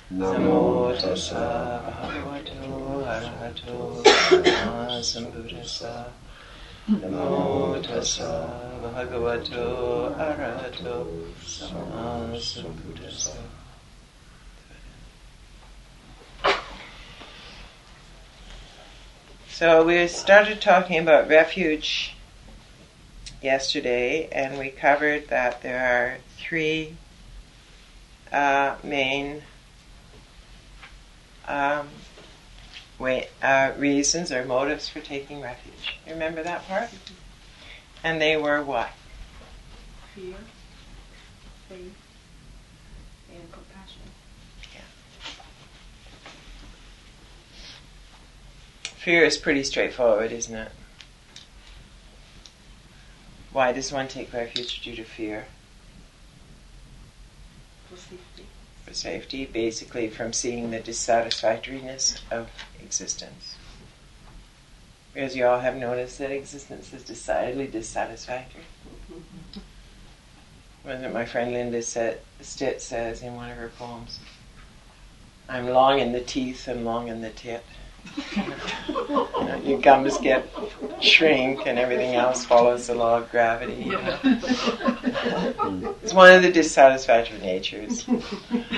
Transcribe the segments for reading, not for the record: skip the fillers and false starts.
Namo tassa bhagavato arahato samma sambuddhassa. Namo tassa bhagavato arahato samma sambuddhassa. So we started talking about refuge yesterday, and we covered that there are three main reasons or motives for taking refuge. You remember that part? And they were what? Fear, faith, and compassion. Yeah. Fear is pretty straightforward, isn't it? Why does one take refuge due to fear? For safety. For safety, basically from seeing the dissatisfactoriness of existence. Because you all have noticed that existence is decidedly dissatisfactory. Wasn't it my friend Linda Stitt says in one of her poems, I'm long in the teeth and long in the tit. Your gums shrink and everything else follows the law of gravity. It's one of the dissatisfactory natures. You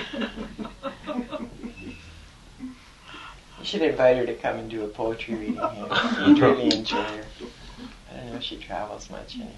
should invite her to come and do a poetry reading here. You'd really enjoy her. I don't know if she travels much anymore.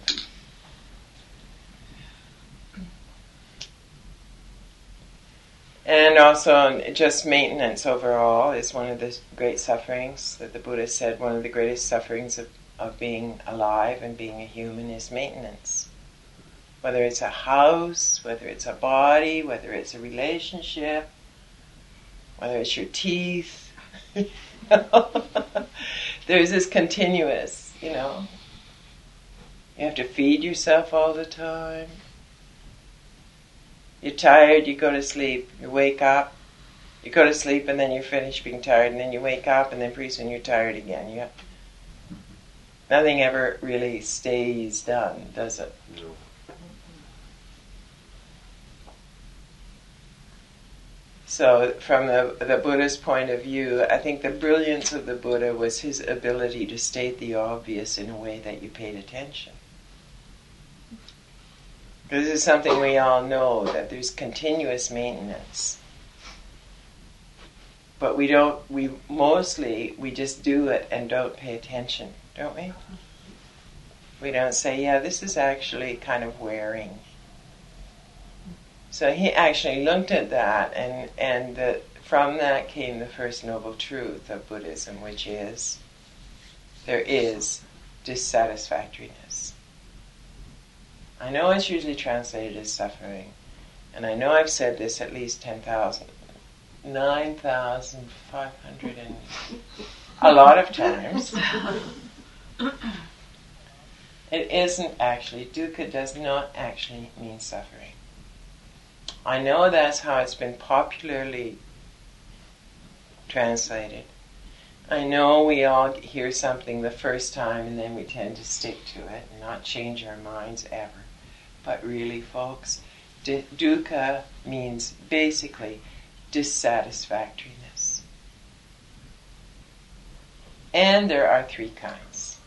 And also, just maintenance overall is one of the great sufferings that the Buddha said. One of the greatest sufferings of being alive and being a human is maintenance. Whether it's a house, whether it's a body, whether it's a relationship, whether it's your teeth. There's this continuous, you have to feed yourself all the time. You're tired, you go to sleep, you wake up, you go to sleep and then you're finished being tired and then you wake up and then pretty soon you're tired again. Nothing ever really stays done, does it? No. So from the Buddha's point of view, I think the brilliance of the Buddha was his ability to state the obvious in a way that you paid attention. This is something we all know, that there's continuous maintenance. But we just do it and don't pay attention, don't we? We don't say, yeah, this is actually kind of wearing. So he actually looked at that, and from that came the first noble truth of Buddhism, which is, there is dissatisfactoriness. I know it's usually translated as suffering, and I know I've said this at least 9,500 and a lot of times. It isn't actually, dukkha does not actually mean suffering. I know that's how it's been popularly translated. I know we all hear something the first time and then we tend to stick to it and not change our minds ever. But really, folks, dukkha means basically dissatisfactoriness. And there are three kinds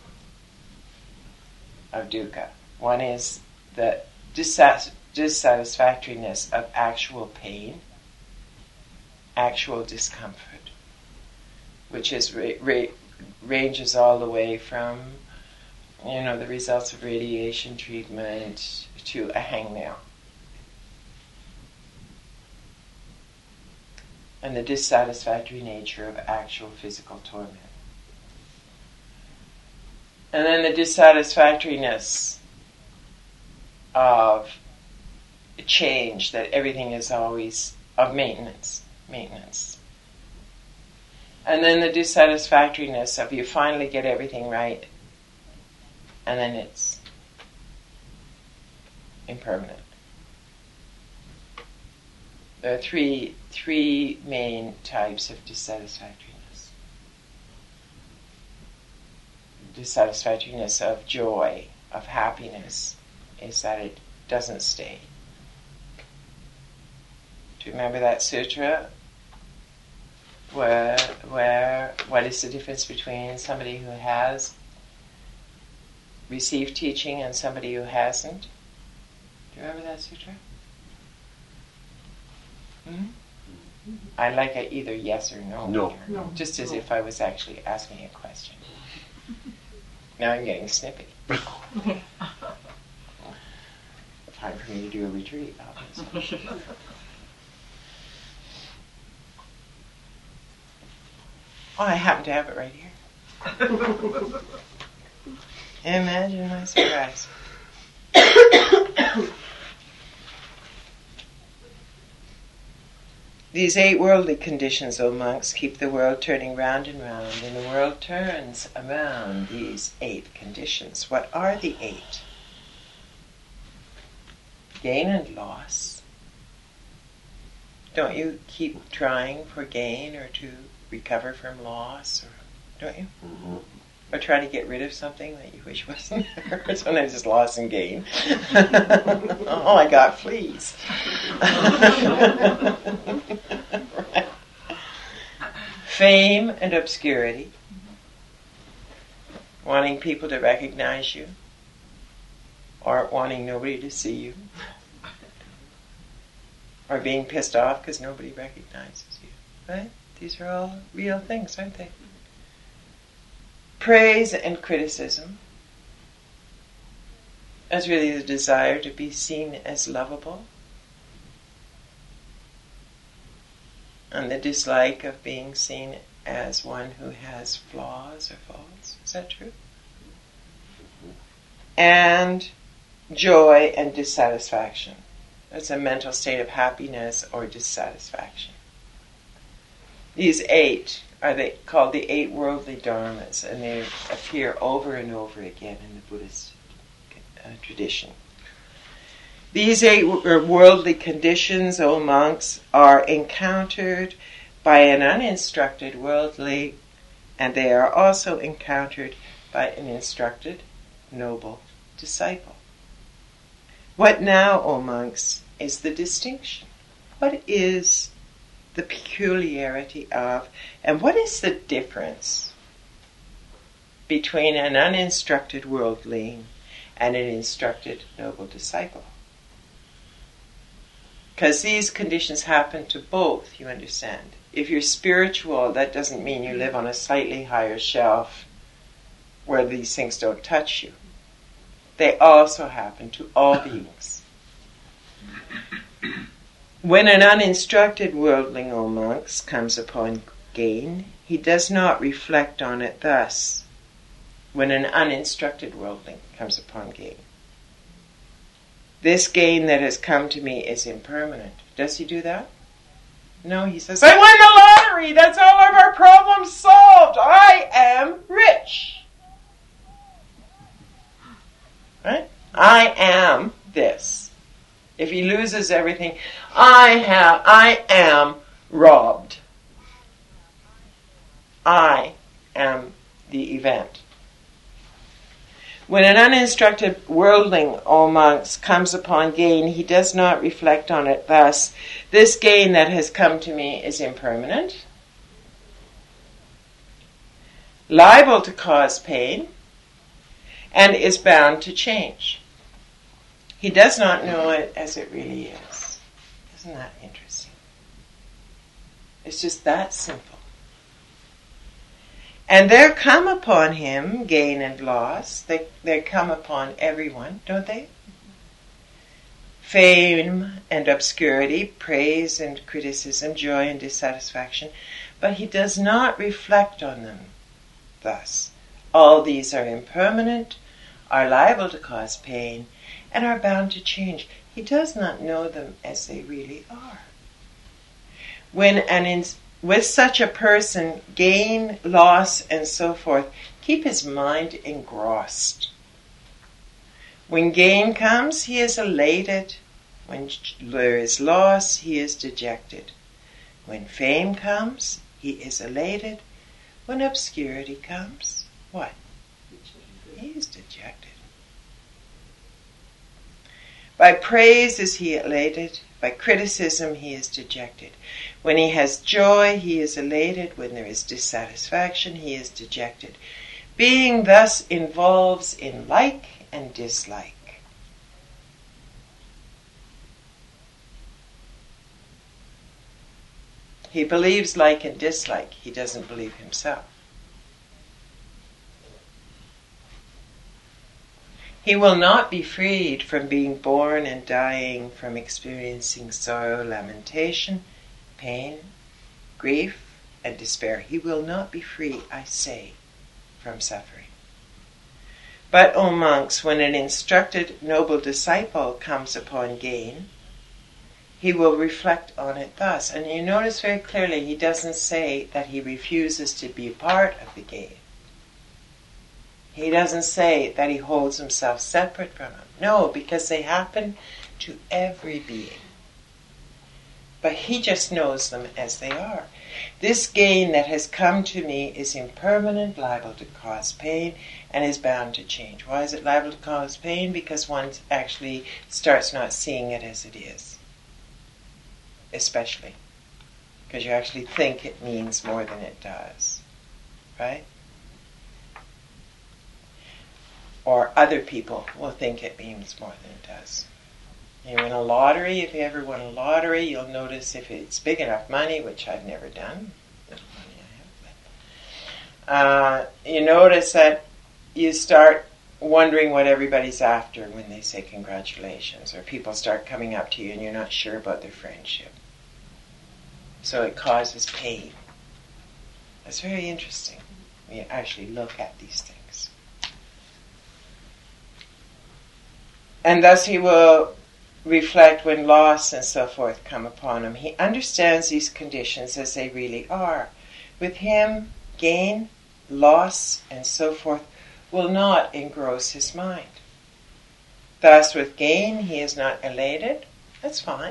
of dukkha. One is the dissatisfactoriness of actual pain, actual discomfort, which is ranges all the way from, the results of radiation treatment to a hangnail. And the dissatisfactory nature of actual physical torment. And then the dissatisfactoriness of change, that everything is always of maintenance. And then the dissatisfactoriness of you finally get everything right and then it's impermanent. There are three main types of dissatisfactoriness. Dissatisfactoriness of joy, of happiness, is that it doesn't stay. Do you remember that sutra? What is the difference between somebody who has received teaching and somebody who hasn't? Do you remember that sutra? I'd like either yes or no. No. No. Just as if I was actually asking a question. Now I'm getting snippy. Time for me to do a retreat, obviously. Oh, I happen to have it right here. Imagine my surprise. These 8 worldly conditions, O monks, keep the world turning round and round, and the world turns around these 8 conditions. What are the 8? Gain and loss. Don't you keep trying for gain or to recover from loss? Or don't you? Mm-hmm. Or try to get rid of something that you wish wasn't there. Sometimes it's loss and gain. Oh, I got fleas. Right. Fame and obscurity. Wanting people to recognize you. Or wanting nobody to see you. Or being pissed off because nobody recognizes you. Right? These are all real things, aren't they? Praise and criticism. That's really the desire to be seen as lovable. And the dislike of being seen as one who has flaws or faults. Is that true? And joy and dissatisfaction. That's a mental state of happiness or dissatisfaction. These 8 are called the 8 worldly dharmas, and they appear over and over again in the Buddhist tradition. These 8 worldly conditions, O monks, are encountered by an uninstructed worldly, and they are also encountered by an instructed, noble disciple. What now, O monks, is the distinction? What is the peculiarity of, and what is the difference between an uninstructed worldling and an instructed noble disciple? Because these conditions happen to both, you understand. If you're spiritual, that doesn't mean you live on a slightly higher shelf where these things don't touch you. They also happen to all beings. When an uninstructed worldling, O monks, comes upon gain, he does not reflect on it thus. When an uninstructed worldling comes upon gain. This gain that has come to me is impermanent. Does he do that? No, he says, I won the lottery! That's all of our problems solved! I am rich! Right? I am this. If he loses everything, I am robbed. I am the event. When an uninstructed worldling, O monks, comes upon gain, he does not reflect on it thus. This gain that has come to me is impermanent, liable to cause pain, and is bound to change. He does not know it as it really is. Isn't that interesting? It's just that simple. And there come upon him gain and loss. They come upon everyone, don't they? Fame and obscurity, praise and criticism, joy and dissatisfaction. But he does not reflect on them thus. All these are impermanent, are liable to cause pain, and are bound to change. He does not know them as they really are. With such a person, gain, loss, and so forth, keep his mind engrossed. When gain comes, he is elated. When there is loss, he is dejected. When fame comes, he is elated. When obscurity comes, what? He is dejected. By praise is he elated, by criticism he is dejected. When he has joy, he is elated. When there is dissatisfaction, he is dejected. Being thus involves in like and dislike. He believes like and dislike. He doesn't believe himself. He will not be freed from being born and dying, from experiencing sorrow, lamentation, pain, grief, and despair. He will not be free, I say, from suffering. But, O monks, when an instructed noble disciple comes upon gain, he will reflect on it thus. And you notice very clearly he doesn't say that he refuses to be part of the gain. He doesn't say that he holds himself separate from them. No, because they happen to every being. But he just knows them as they are. This gain that has come to me is impermanent, liable to cause pain, and is bound to change. Why is it liable to cause pain? Because one actually starts not seeing it as it is. Especially. Because you actually think it means more than it does. Right? Or other people will think it means more than it does. You win a lottery, if you ever won a lottery, you'll notice if it's big enough money, which I've never done. You notice that you start wondering what everybody's after when they say congratulations, or people start coming up to you and you're not sure about their friendship. So it causes pain. That's very interesting when you actually look at these things. And thus he will reflect when loss and so forth come upon him. He understands these conditions as they really are. With him, gain, loss, and so forth will not engross his mind. Thus, with gain, he is not elated. That's fine.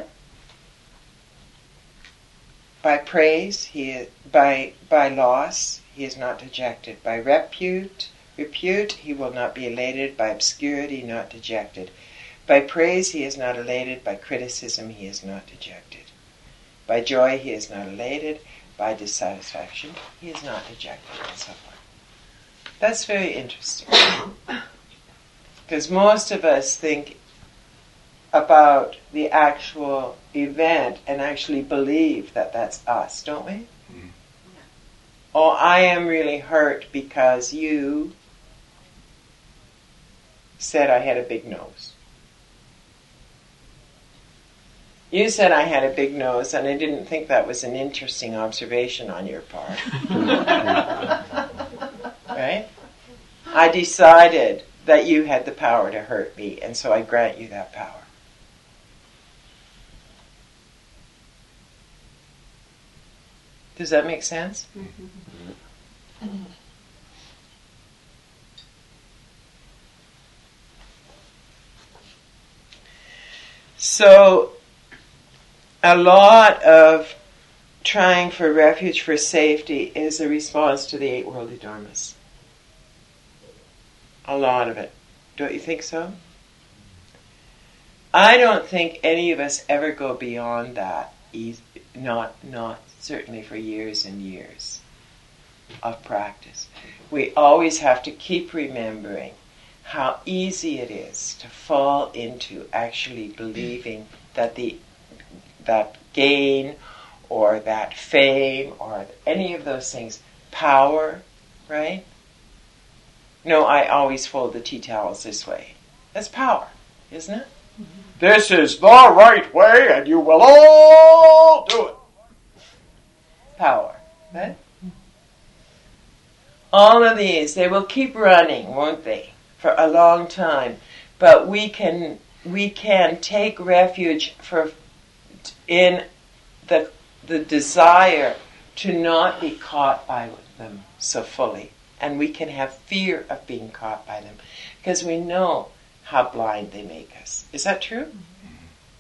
By praise, by loss, he is not dejected. By repute, he will not be elated. By obscurity, not dejected. By praise, he is not elated. By criticism, he is not dejected. By joy, he is not elated. By dissatisfaction, he is not dejected, and so forth. That's very interesting. Because most of us think about the actual event and actually believe that that's us, don't we? Mm. Oh, I am really hurt because you said I had a big nose. You said I had a big nose, and I didn't think that was an interesting observation on your part. Right? I decided that you had the power to hurt me, and so I grant you that power. Does that make sense? Mm-hmm. So, a lot of trying for refuge, for safety, is a response to the 8 worldly dharmas. A lot of it. Don't you think so? I don't think any of us ever go beyond that. Not certainly for years and years of practice. We always have to keep remembering how easy it is to fall into actually believing that that gain or that fame or any of those things, power, right? No, I always fold the tea towels this way. That's power, isn't it? Mm-hmm. This is the right way and you will all do it. Power, right? All of these, they will keep running, won't they, for a long time. But we can take refuge in the desire to not be caught by them so fully. And we can have fear of being caught by them because we know how blind they make us. Is that true? Mm-hmm.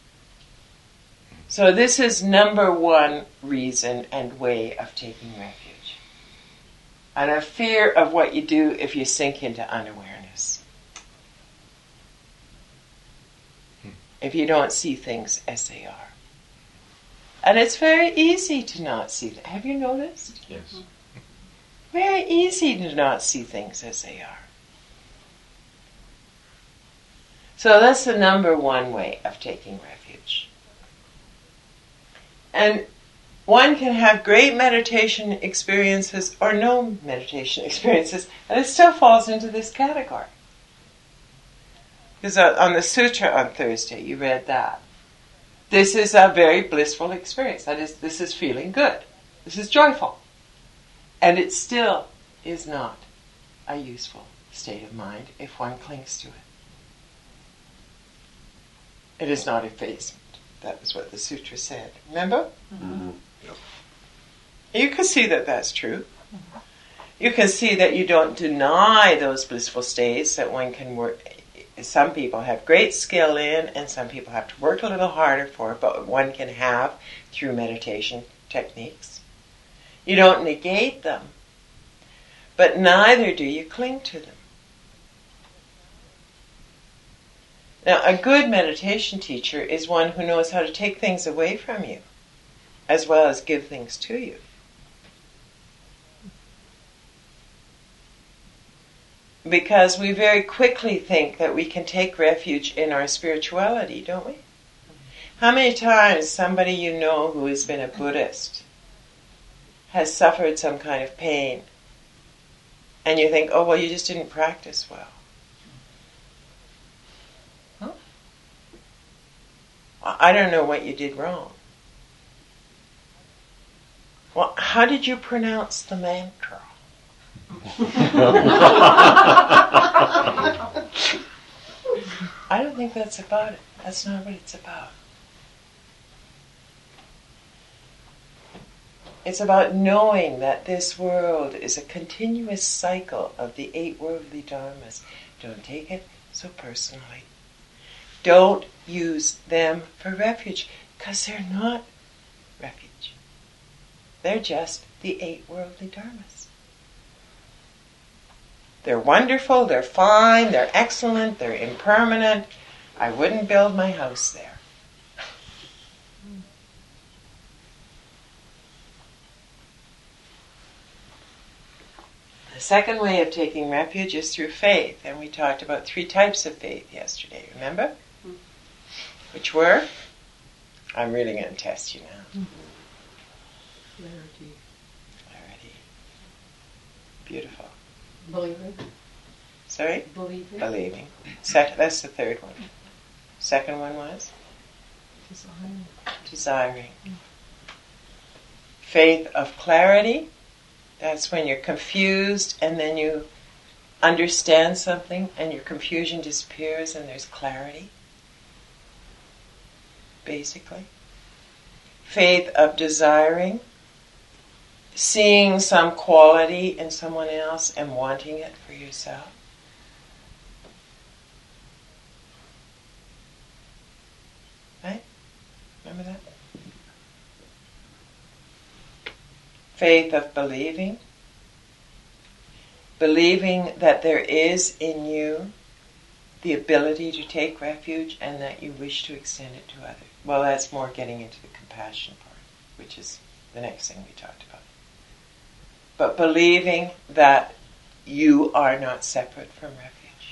So this is number one reason and way of taking refuge. And a fear of what you do if you sink into unawareness. if you don't see things as they are. And it's very easy to not see them. Have you noticed? Yes. Very easy to not see things as they are. So that's the number one way of taking refuge. And one can have great meditation experiences or no meditation experiences, and it still falls into this category. Because on the sutra on Thursday, you read that. This is a very blissful experience. That is, this is feeling good. This is joyful. And it still is not a useful state of mind if one clings to it. It is not effacement. That was what the sutra said. Remember? Mm-hmm. Yep. You can see that that's true. You can see that you don't deny those blissful states that one can work. Some people have great skill in, and some people have to work a little harder for, but one can have through meditation techniques. You don't negate them, but neither do you cling to them. Now, a good meditation teacher is one who knows how to take things away from you, as well as give things to you. Because we very quickly think that we can take refuge in our spirituality, don't we? How many times somebody you know who has been a Buddhist has suffered some kind of pain, and you think, oh, well, you just didn't practice well. Huh? I don't know what you did wrong. Well, how did you pronounce the mantra? I don't think that's about it. That's not what it's about. It's about knowing that this world is a continuous cycle of the 8 worldly dharmas. Don't take it so personally. Don't use them for refuge, because they're not refuge. They're just the 8 worldly dharmas. They're wonderful, they're fine, they're excellent, they're impermanent. I wouldn't build my house there. The second way of taking refuge is through faith, and we talked about 3 types of faith yesterday, remember? Mm-hmm. Which were? I'm really going to test you now. Mm-hmm. Clarity. Beautiful. Believing. Sorry? Believing. Believing. That's the third one. Second one was? Desiring. Desiring. Faith of clarity. That's when you're confused and then you understand something and your confusion disappears and there's clarity. Basically. Faith of desiring. Seeing some quality in someone else and wanting it for yourself. Right? Remember that? Faith of believing. Believing that there is in you the ability to take refuge and that you wish to extend it to others. Well, that's more getting into the compassion part, which is the next thing we talked about. But believing that you are not separate from refuge.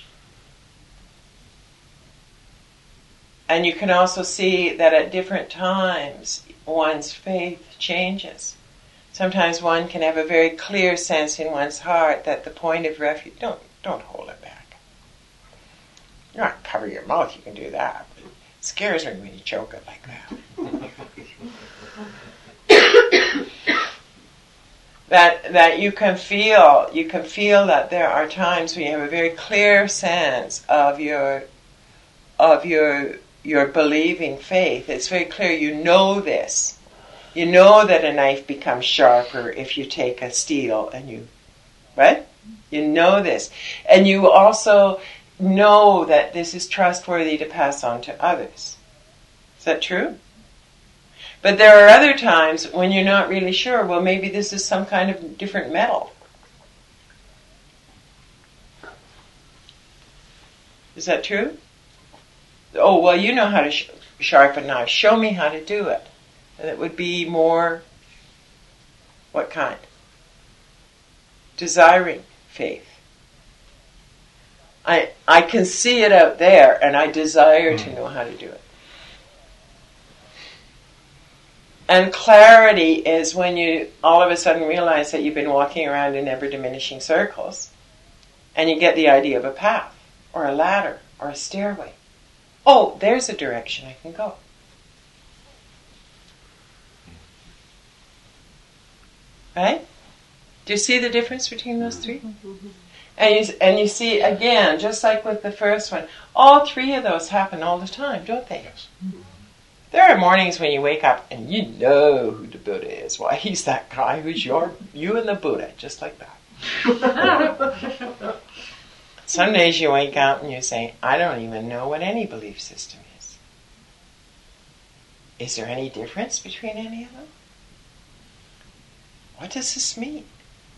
And you can also see that at different times one's faith changes. Sometimes one can have a very clear sense in one's heart that the point of refuge, don't hold it back. You don't cover your mouth, you can do that. But it scares me when you choke it like that. That you can feel that there are times when you have a very clear sense of your believing faith. It's very clear, you know this. You know that a knife becomes sharper if you take a steel and you, right? You know this. And you also know that this is trustworthy to pass on to others. Is that true? But there are other times when you're not really sure, well, maybe this is some kind of different metal. Is that true? oh, well, you know how to sharpen knives. Show me how to do it. And it would be more, what kind? Desiring faith. I can see it out there, and I desire to know how to do it. And clarity is when you all of a sudden realize that you've been walking around in ever-diminishing circles, and you get the idea of a path, or a ladder, or a stairway. Oh, there's a direction I can go. Right? Do you see the difference between those three? And you see, again, just like with the first one, all three of those happen all the time, don't they? Yes. There are mornings when you wake up and you know who the Buddha is. Why, he's that guy who's you and the Buddha, just like that. Some days you wake up and you say, I don't even know what any belief system is. Is there any difference between any of them? What does this mean?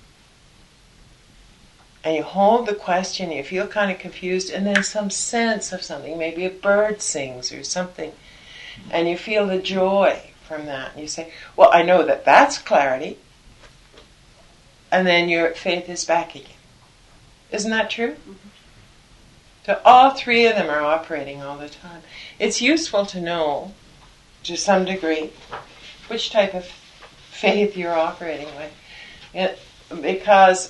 And you hold the question, you feel kind of confused, and then some sense of something, maybe a bird sings or something, and you feel the joy from that. And you say, well, I know that that's clarity. And then your faith is back again. Isn't that true? Mm-hmm. So all three of them are operating all the time. It's useful to know, to some degree, which type of faith you're operating with. Because,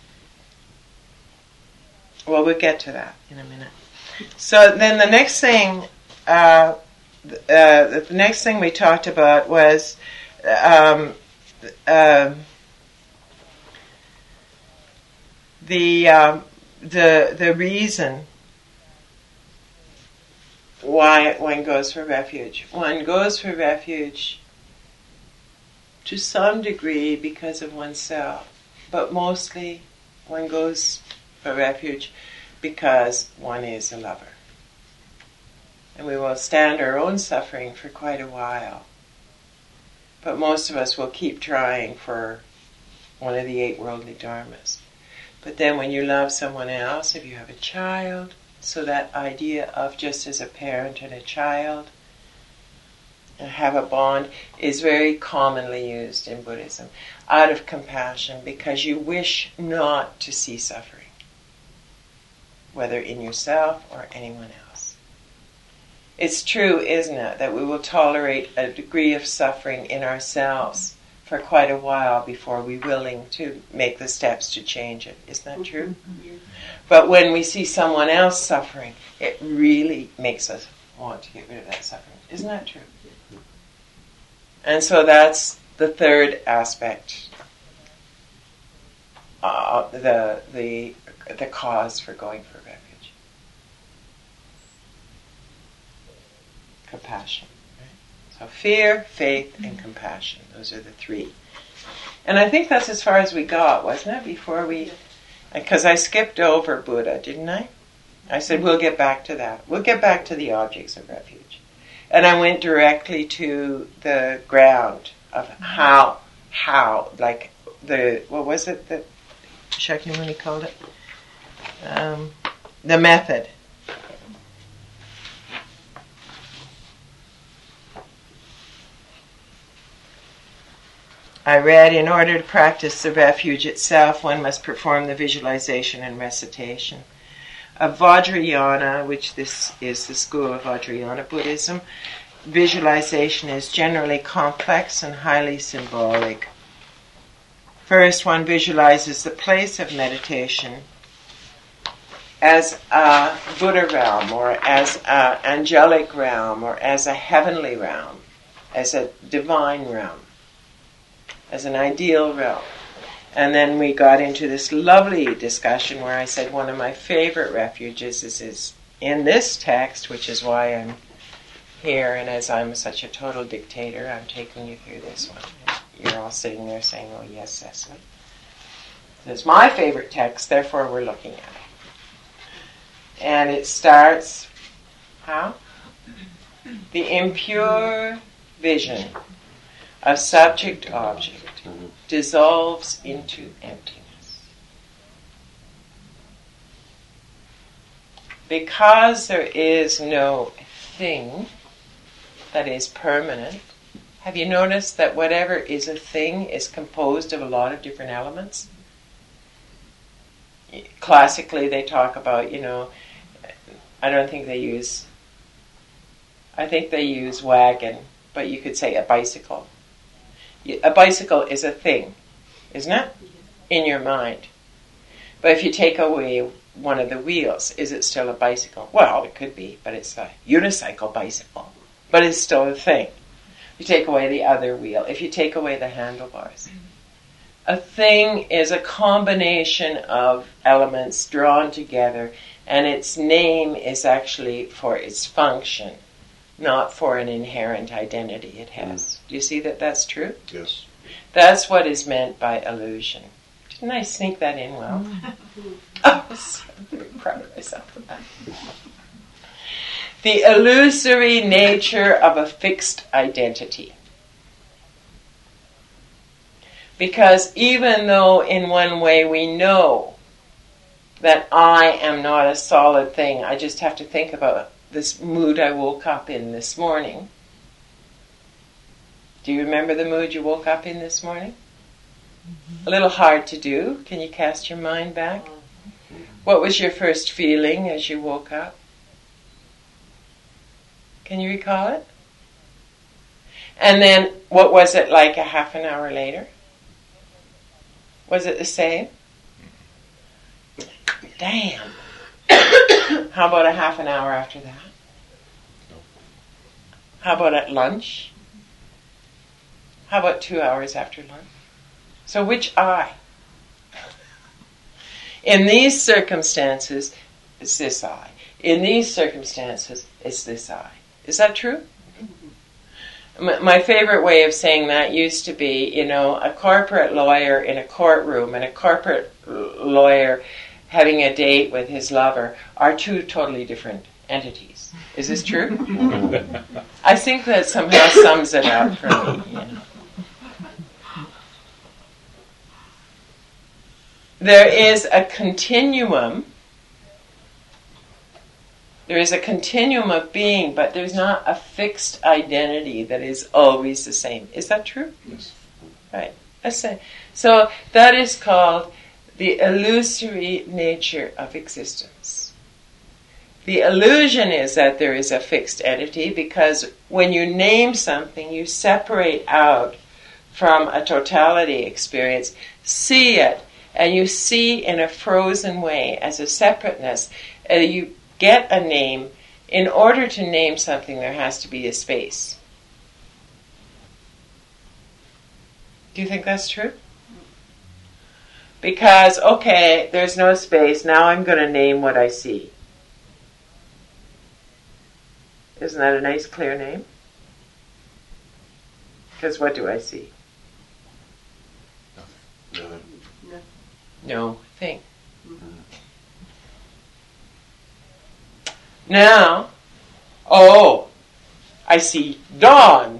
well, we'll get to that in a minute. So then the next thing, the next thing we talked about was the reason why one goes for refuge. One goes for refuge to some degree because of oneself, but mostly one goes for refuge because one is a lover. And we will stand our own suffering for quite a while. But most of us will keep trying for one of the 8 worldly dharmas. But then when you love someone else, if you have a child, so that idea of just as a parent and a child, and have a bond is very commonly used in Buddhism, out of compassion, because you wish not to see suffering, whether in yourself or anyone else. It's true, isn't it, that we will tolerate a degree of suffering in ourselves for quite a while before we're willing to make the steps to change it. Isn't that true? Mm-hmm. But when we see someone else suffering, it really makes us want to get rid of that suffering. Isn't that true? And so that's the third aspect, the cause for going for refuge. Compassion. Right? So fear, faith, and compassion. Those are the three. And I think that's as far as we got, wasn't it? Before we... Because I skipped over Buddha, didn't I? I said, we'll get back to that. We'll get back to the objects of refuge. And I went directly to the ground of how, like what was it that Shakyamuni called it? The method. I read, in order to practice the refuge itself, one must perform the visualization and recitation. Of Vajrayana, which this is the school of Vajrayana Buddhism, visualization is generally complex and highly symbolic. First, one visualizes the place of meditation as a Buddha realm, or as an angelic realm, or as a heavenly realm, as a divine realm, as an ideal realm. And then we got into this lovely discussion where I said one of my favorite refuges is in this text, which is why I'm here, and as I'm such a total dictator, I'm taking you through this one. And you're all sitting there saying, oh yes, Cecily. It's my favorite text, therefore we're looking at it. And it starts, how? The impure vision of subject-object dissolves into emptiness. Because there is no thing that is permanent, have you noticed that whatever is a thing is composed of a lot of different elements? Classically, they talk about, I don't think they use, I think they use wagon, but you could say a bicycle. A bicycle is a thing, isn't it? In your mind. But if you take away one of the wheels, is it still a bicycle? Well, it could be, but it's a unicycle bicycle. But it's still a thing. You take away the other wheel. If you take away the handlebars. A thing is a combination of elements drawn together, and its name is actually for its function, not for an inherent identity it has. Do you see that that's true? Yes. That's what is meant by illusion. Didn't I sneak that in well? Oh, I'm very proud of myself for that. The illusory nature of a fixed identity. Because even though in one way we know that I am not a solid thing, I just have to think about this mood I woke up in this morning. Do you remember the mood you woke up in this morning? A little hard to do. Can you cast your mind back? What was your first feeling as you woke up? Can you recall it? And then what was it like a half an hour later? Was it the same? Damn. How about a half an hour after that? How about at lunch? How about 2 hours after lunch? So which I? In these circumstances, it's this I. In these circumstances, it's this I. Is that true? My favorite way of saying that used to be, a corporate lawyer in a courtroom and a corporate lawyer having a date with his lover are two totally different entities. Is this true? I think that somehow sums it up for me. There is a continuum. There is a continuum of being, but there's not a fixed identity that is always the same. Is that true? Yes. Right. So that is called the illusory nature of existence. The illusion is that there is a fixed entity because when you name something, you separate out from a totality experience, see it, and you see in a frozen way as a separateness. You get a name. In order to name something, there has to be a space. Do you think that's true? Because, okay, there's no space. Now I'm going to name what I see. Isn't that a nice, clear name? Because what do I see? Nothing. No thing. Now, I see dawn.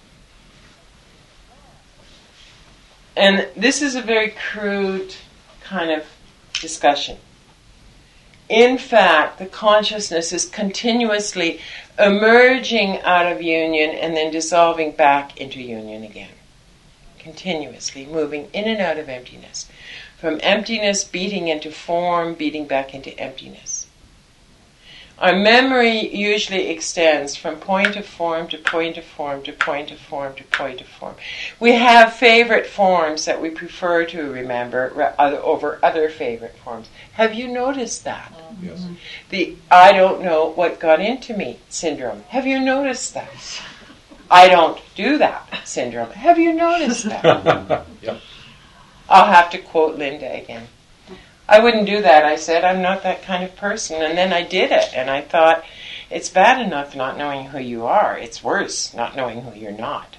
And this is a very crude kind of discussion. In fact, the consciousness is continuously emerging out of union and then dissolving back into union again. Continuously moving in and out of emptiness. From emptiness beating into form, beating back into emptiness. Our memory usually extends from point of form to point of form to point of form to point of form. We have favorite forms that we prefer to remember over other favorite forms. Have you noticed that? Yes. The I don't know what got into me syndrome. Have you noticed that? I don't do that syndrome. Have you noticed that? Yep. I'll have to quote Linda again. I wouldn't do that, I said. I'm not that kind of person. And then I did it. And I thought, it's bad enough not knowing who you are. It's worse not knowing who you're not.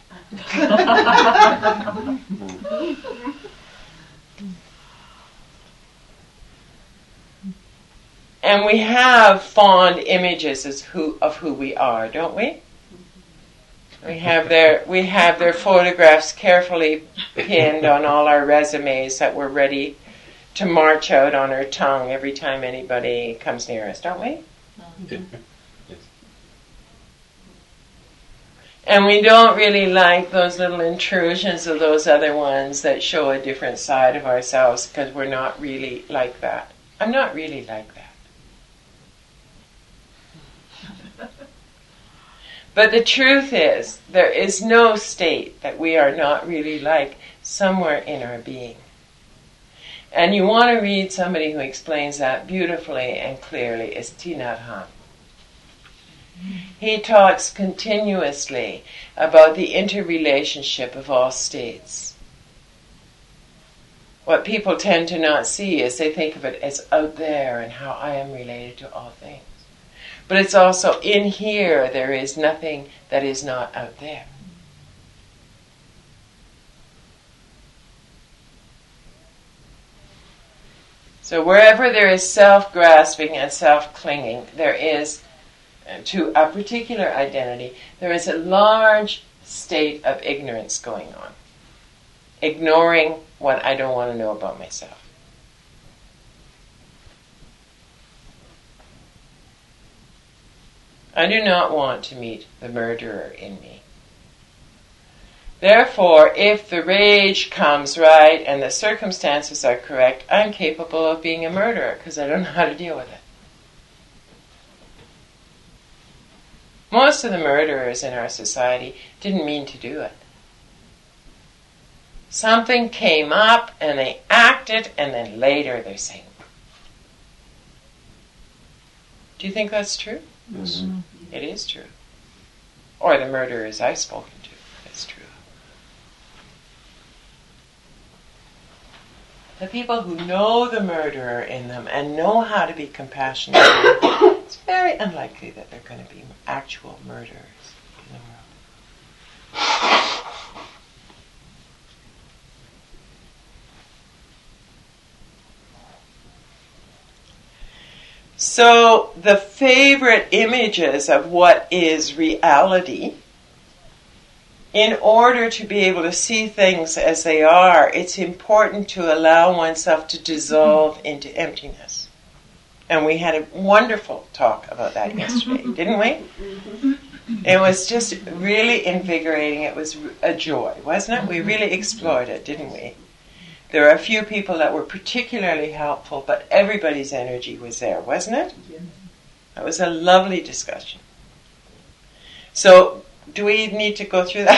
And we have fond images of who we are, don't we? We have their photographs carefully pinned on all our resumes that we're ready to march out on our tongue every time anybody comes near us, don't we? Yes. And we don't really like those little intrusions of those other ones that show a different side of ourselves because we're not really like that. I'm not really like that. But the truth is, there is no state that we are not really like somewhere in our being. And you want to read somebody who explains that beautifully and clearly is Thich Nhat Hanh. He talks continuously about the interrelationship of all states. What people tend to not see is they think of it as out there and how I am related to all things. But it's also in here there is nothing that is not out there. So wherever there is self-grasping and self-clinging, there is, to a particular identity, there is a large state of ignorance going on. Ignoring what I don't want to know about myself. I do not want to meet the murderer in me. Therefore, if the rage comes right and the circumstances are correct, I'm capable of being a murderer because I don't know how to deal with it. Most of the murderers in our society didn't mean to do it. Something came up and they acted and then later they're saying, do you think that's true? Mm-hmm. It is true. Or the murderers I've spoken to, it's true. The people who know the murderer in them and know how to be compassionate, it's very unlikely that they're going to be actual murderers in the world. So the favorite images of what is reality, in order to be able to see things as they are, it's important to allow oneself to dissolve into emptiness. And we had a wonderful talk about that yesterday, didn't we? It was just really invigorating. It was a joy, wasn't it? We really explored it, didn't we? There are a few people that were particularly helpful, but everybody's energy was there, wasn't it? That was a lovely discussion. So, do we need to go through that?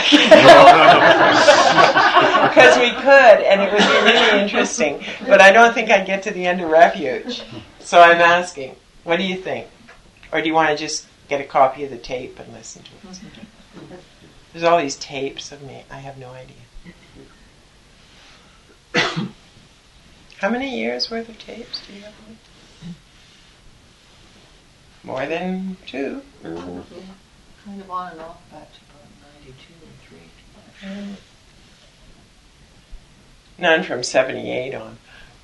Because we could, and it would be really interesting. But I don't think I'd get to the end of Refuge. So I'm asking, what do you think? Or do you want to just get a copy of the tape and listen to it? There's all these tapes of me. I have no idea. How many years worth of tapes do you have? More than 2. Kind of on and off back to about 92 and 3. None from 78 on.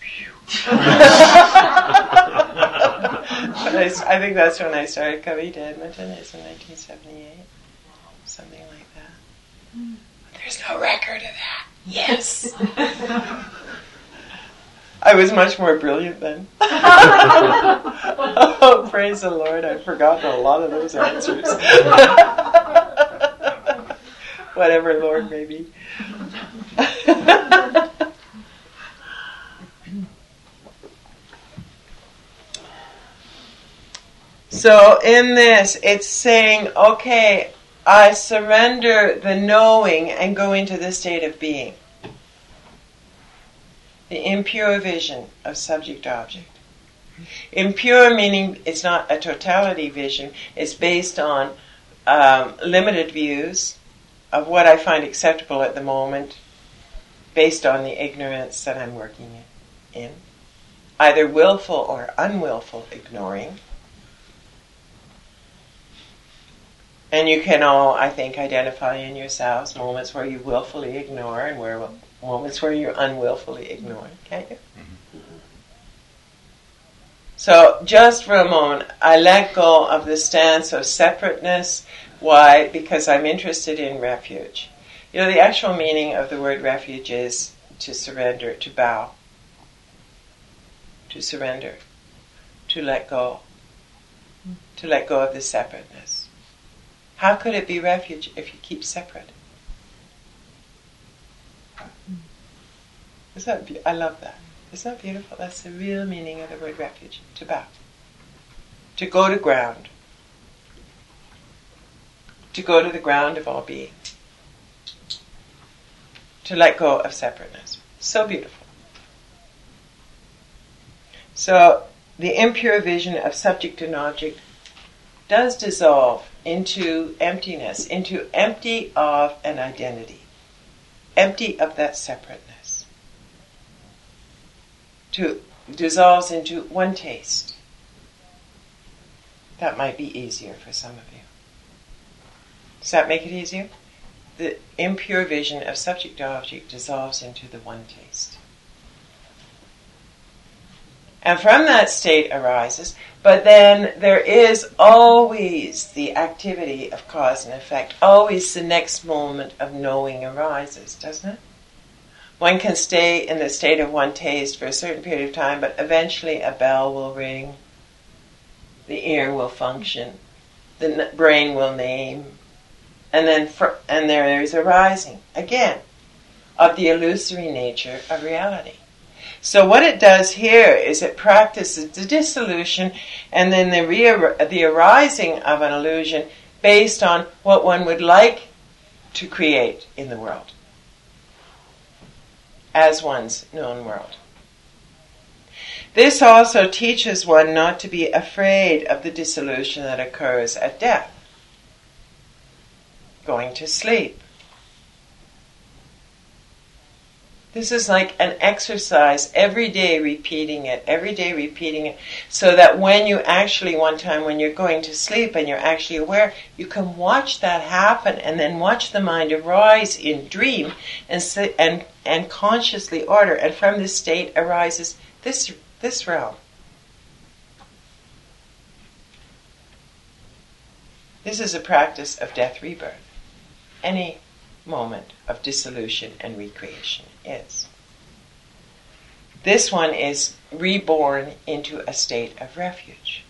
I think that's when I started coming to Edmonton. It's in 1978. Something like that. But there's no record of that. Yes! I was much more brilliant then. Oh, praise the Lord, I've forgotten a lot of those answers. Whatever Lord may be. So in this, it's saying, okay, I surrender the knowing and go into the state of being. The impure vision of subject-object. Impure meaning it's not a totality vision. It's based on limited views of what I find acceptable at the moment, based on the ignorance that I'm working in. Either willful or unwillful ignoring. And you can all, I think, identify in yourselves moments where you willfully ignore and moments where you're unwillfully ignoring, can't you? Mm-hmm. So, just for a moment, I let go of the stance of separateness. Why? Because I'm interested in refuge. You know, the actual meaning of the word refuge is to surrender, to bow, to surrender, to let go of the separateness. How could it be refuge if you keep separate? I love that. Isn't that beautiful? That's the real meaning of the word refuge. To bow. To go to ground. To go to the ground of all being. To let go of separateness. So beautiful. So, the impure vision of subject and object does dissolve into emptiness, into empty of an identity. Empty of that separateness. Dissolves into one taste. That might be easier for some of you. Does that make it easier? The impure vision of subject-object dissolves into the one taste. And from that state arises, but then there is always the activity of cause and effect. Always the next moment of knowing arises, doesn't it? One can stay in the state of one taste for a certain period of time, but eventually a bell will ring, the ear will function, the brain will name, and there is a rising, again, of the illusory nature of reality. So what it does here is it practices the dissolution and then the arising of an illusion based on what one would like to create in the world as one's known world. This also teaches one not to be afraid of the dissolution that occurs at death, going to sleep. This is like an exercise, every day repeating it, so that when you actually, one time when you're going to sleep and you're actually aware, you can watch that happen and then watch the mind arise in dream and consciously order. And from this state arises this realm. This is a practice of death rebirth. Any moment of dissolution and recreation is. This one is reborn into a state of refuge.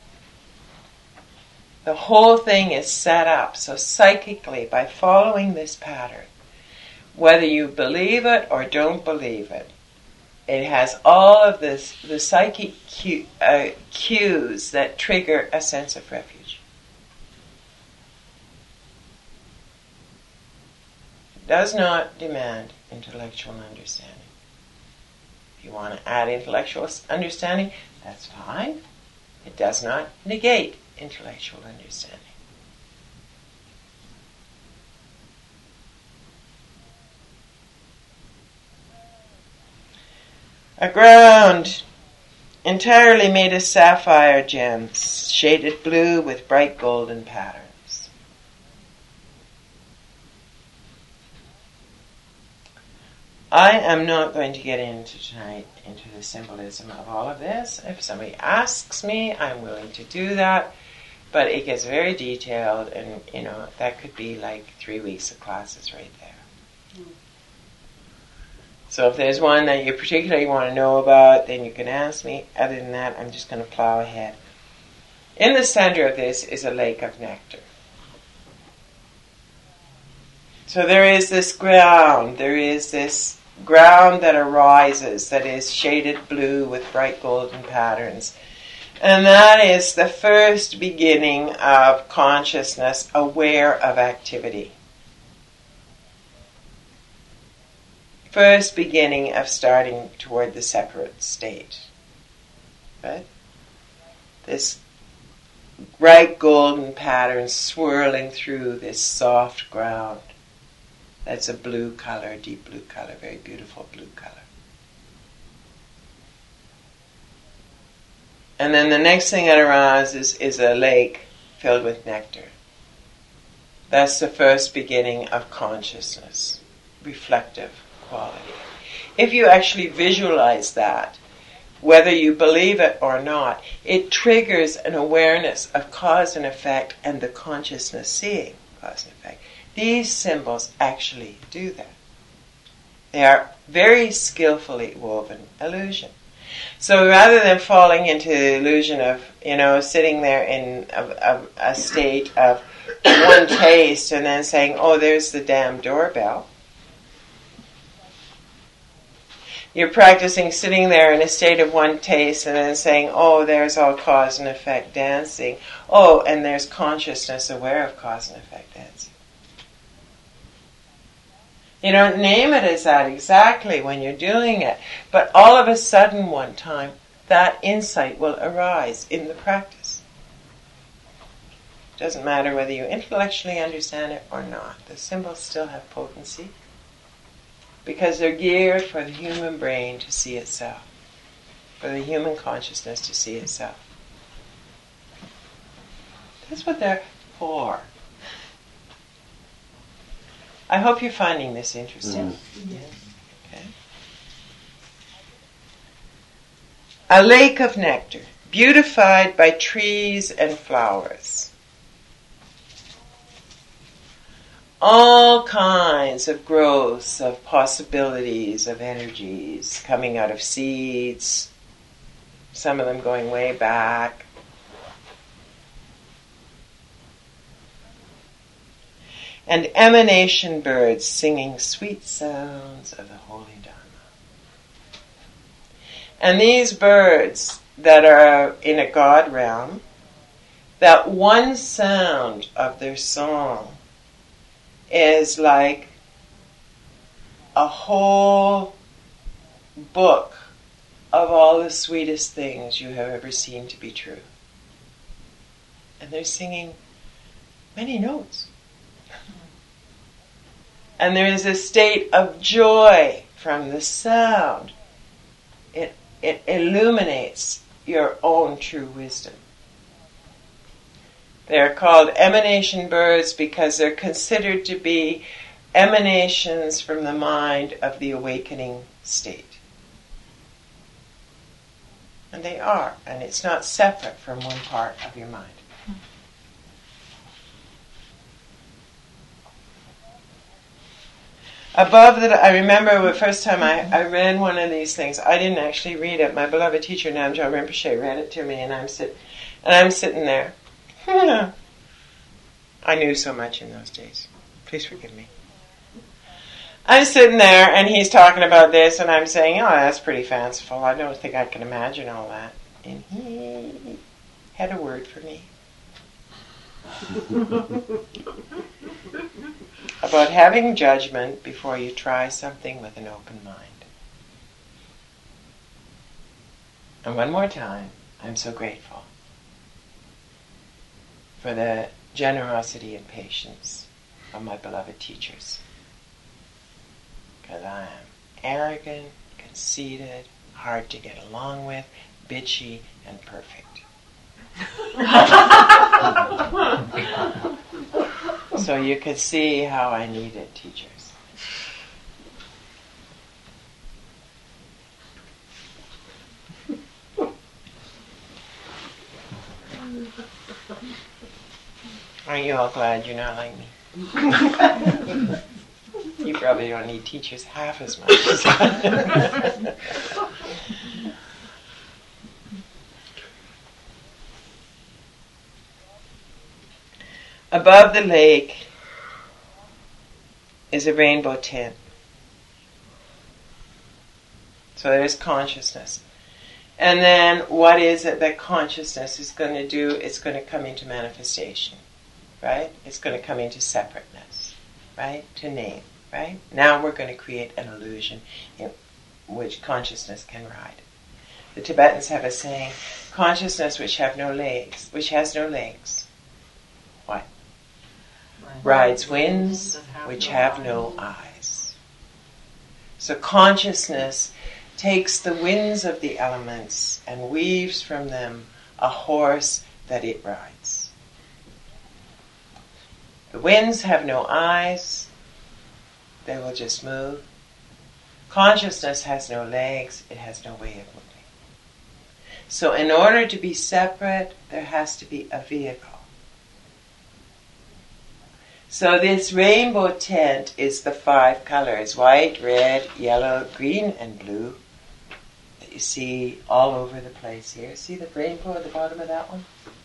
The whole thing is set up so psychically by following this pattern, whether you believe it or don't believe it, it has all of the psychic cues that trigger a sense of refuge. Does not demand intellectual understanding. If you want to add intellectual understanding, that's fine. It does not negate intellectual understanding. A ground entirely made of sapphire gems, shaded blue with bright golden patterns. I am not going to get into tonight into the symbolism of all of this. If somebody asks me, I'm willing to do that. But it gets very detailed, and that could be like 3 weeks of classes right there. So if there's one that you particularly want to know about, then you can ask me. Other than that, I'm just going to plow ahead. In the center of this is a lake of nectar. So there is this ground that arises, that is shaded blue with bright golden patterns. And that is the first beginning of consciousness aware of activity. First beginning of starting toward the separate state. Right? This bright golden pattern swirling through this soft ground. That's a blue color, deep blue color, very beautiful blue color. And then the next thing that arises is a lake filled with nectar. That's the first beginning of consciousness, reflective quality. If you actually visualize that, whether you believe it or not, it triggers an awareness of cause and effect and the consciousness seeing cause and effect. These symbols actually do that. They are very skillfully woven illusion. So rather than falling into the illusion of, sitting there in a state of one taste and then saying, oh, there's the damn doorbell. You're practicing sitting there in a state of one taste and then saying, oh, there's all cause and effect dancing. Oh, and there's consciousness aware of cause and effect dancing. You don't name it as that exactly when you're doing it, but all of a sudden one time, that insight will arise in the practice. Doesn't matter whether you intellectually understand it or not. The symbols still have potency because they're geared for the human brain to see itself, for the human consciousness to see itself. That's what they're for. I hope you're finding this interesting. Mm-hmm. Yes. Okay. A lake of nectar, beautified by trees and flowers. All kinds of growths, of possibilities, of energies coming out of seeds, some of them going way back. And emanation birds singing sweet sounds of the Holy Dharma. And these birds that are in a God realm, that one sound of their song is like a whole book of all the sweetest things you have ever seen to be true. And they're singing many notes. And there is a state of joy from the sound. It illuminates your own true wisdom. They're called emanation birds because they're considered to be emanations from the mind of the awakening state. And they are, and it's not separate from one part of your mind. Above that, I remember the first time I read one of these things. I didn't actually read it. My beloved teacher, Namgyal Rinpoche, read it to me, and I'm sitting there. I knew so much in those days. Please forgive me. I'm sitting there, and he's talking about this, and I'm saying, oh, that's pretty fanciful. I don't think I can imagine all that. And he had a word for me. About having judgment before you try something with an open mind. And one more time, I'm so grateful for the generosity and patience of my beloved teachers. Because I am arrogant, conceited, hard to get along with, bitchy, and perfect. So you could see how I needed teachers. Aren't you all glad you're not like me? You probably don't need teachers half as much as I. Above the lake is a rainbow tent. So there's consciousness. And then what is it that consciousness is going to do? It's going to come into manifestation, right? It's going to come into separateness, right? To name, right? Now we're going to create an illusion in which consciousness can ride. The Tibetans have a saying, consciousness which has no legs. What? Rides winds which have no eyes. So consciousness takes the winds of the elements and weaves from them a horse that it rides. The winds have no eyes, they will just move. Consciousness has no legs, it has no way of moving. So in order to be separate, there has to be a vehicle. So this rainbow tent is the 5 colors, white, red, yellow, green, and blue. you see all over the place here. See the rainbow at the bottom of that one?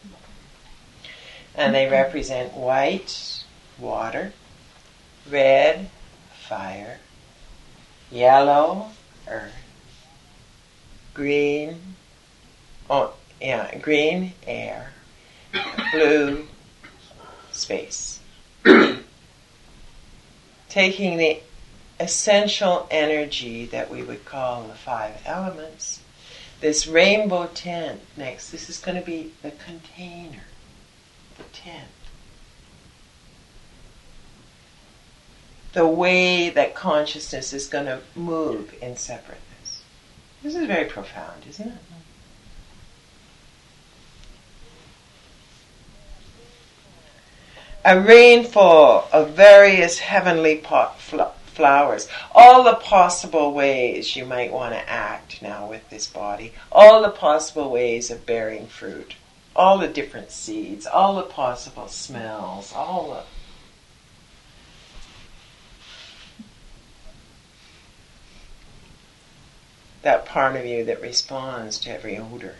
And they represent white, water, red, fire, yellow, earth, green, green, air, blue, space. Taking the essential energy that we would call the 5 elements, this rainbow tent next, this is going to be the container, the tent. The way that consciousness is going to move in separateness. This is very profound, isn't it? A rainfall of various heavenly flowers. All the possible ways you might want to act now with this body. All the possible ways of bearing fruit. All the different seeds. All the possible smells. All the... that part of you that responds to every odor.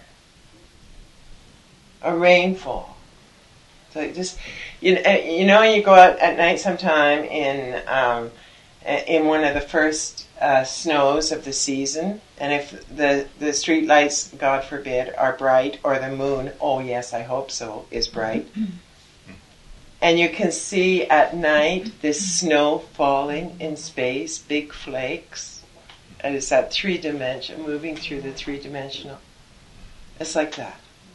A rainfall. So just, you go out at night sometime in one of the first snows of the season, and if the street lights, God forbid, are bright, or the moon, oh yes, I hope so, is bright, and you can see at night this snow falling in space, big flakes, and it's that 3-dimension, moving through the 3-dimensional. It's like that.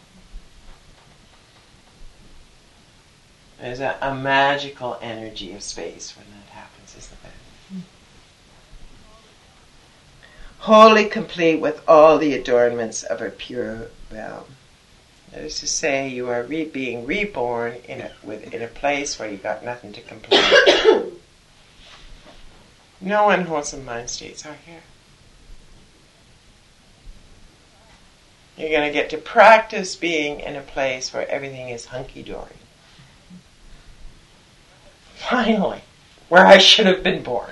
There's a magical energy of space when that happens, isn't there? Wholly complete with all the adornments of a pure realm. That is to say, you are being reborn in a place where you got nothing to complain. No unwholesome mind states are here. You're going to get to practice being in a place where everything is hunky-dory. Finally, where I should have been born.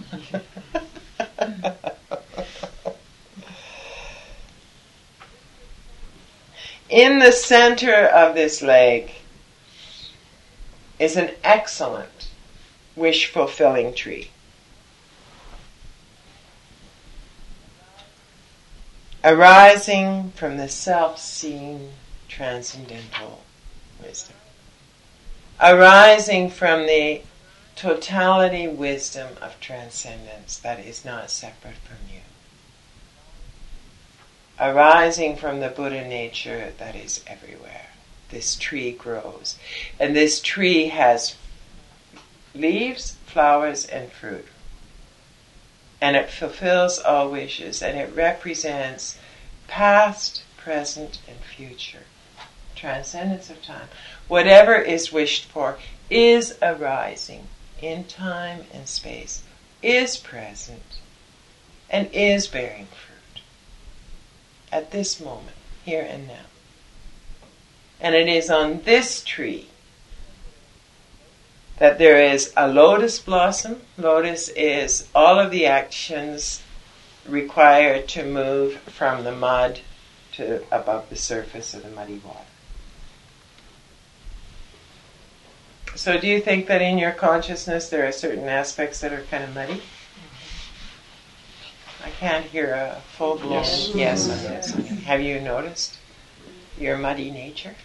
In the center of this lake is an excellent wish-fulfilling tree. Arising from the self-seen transcendental wisdom. Arising from the totality wisdom of transcendence that is not separate from you. Arising from the Buddha nature that is everywhere. This tree grows. And this tree has leaves, flowers, and fruit. And it fulfills all wishes. And it represents past, present, and future. Transcendence of time. Whatever is wished for is arising in time and space, is present, and is bearing fruit at this moment, here and now. And it is on this tree that there is a lotus blossom. Lotus is all of the actions required to move from the mud to above the surface of the muddy water. So do you think that in your consciousness there are certain aspects that are kind of muddy? I can't hear a full-blown yes on this. Have you noticed your muddy nature?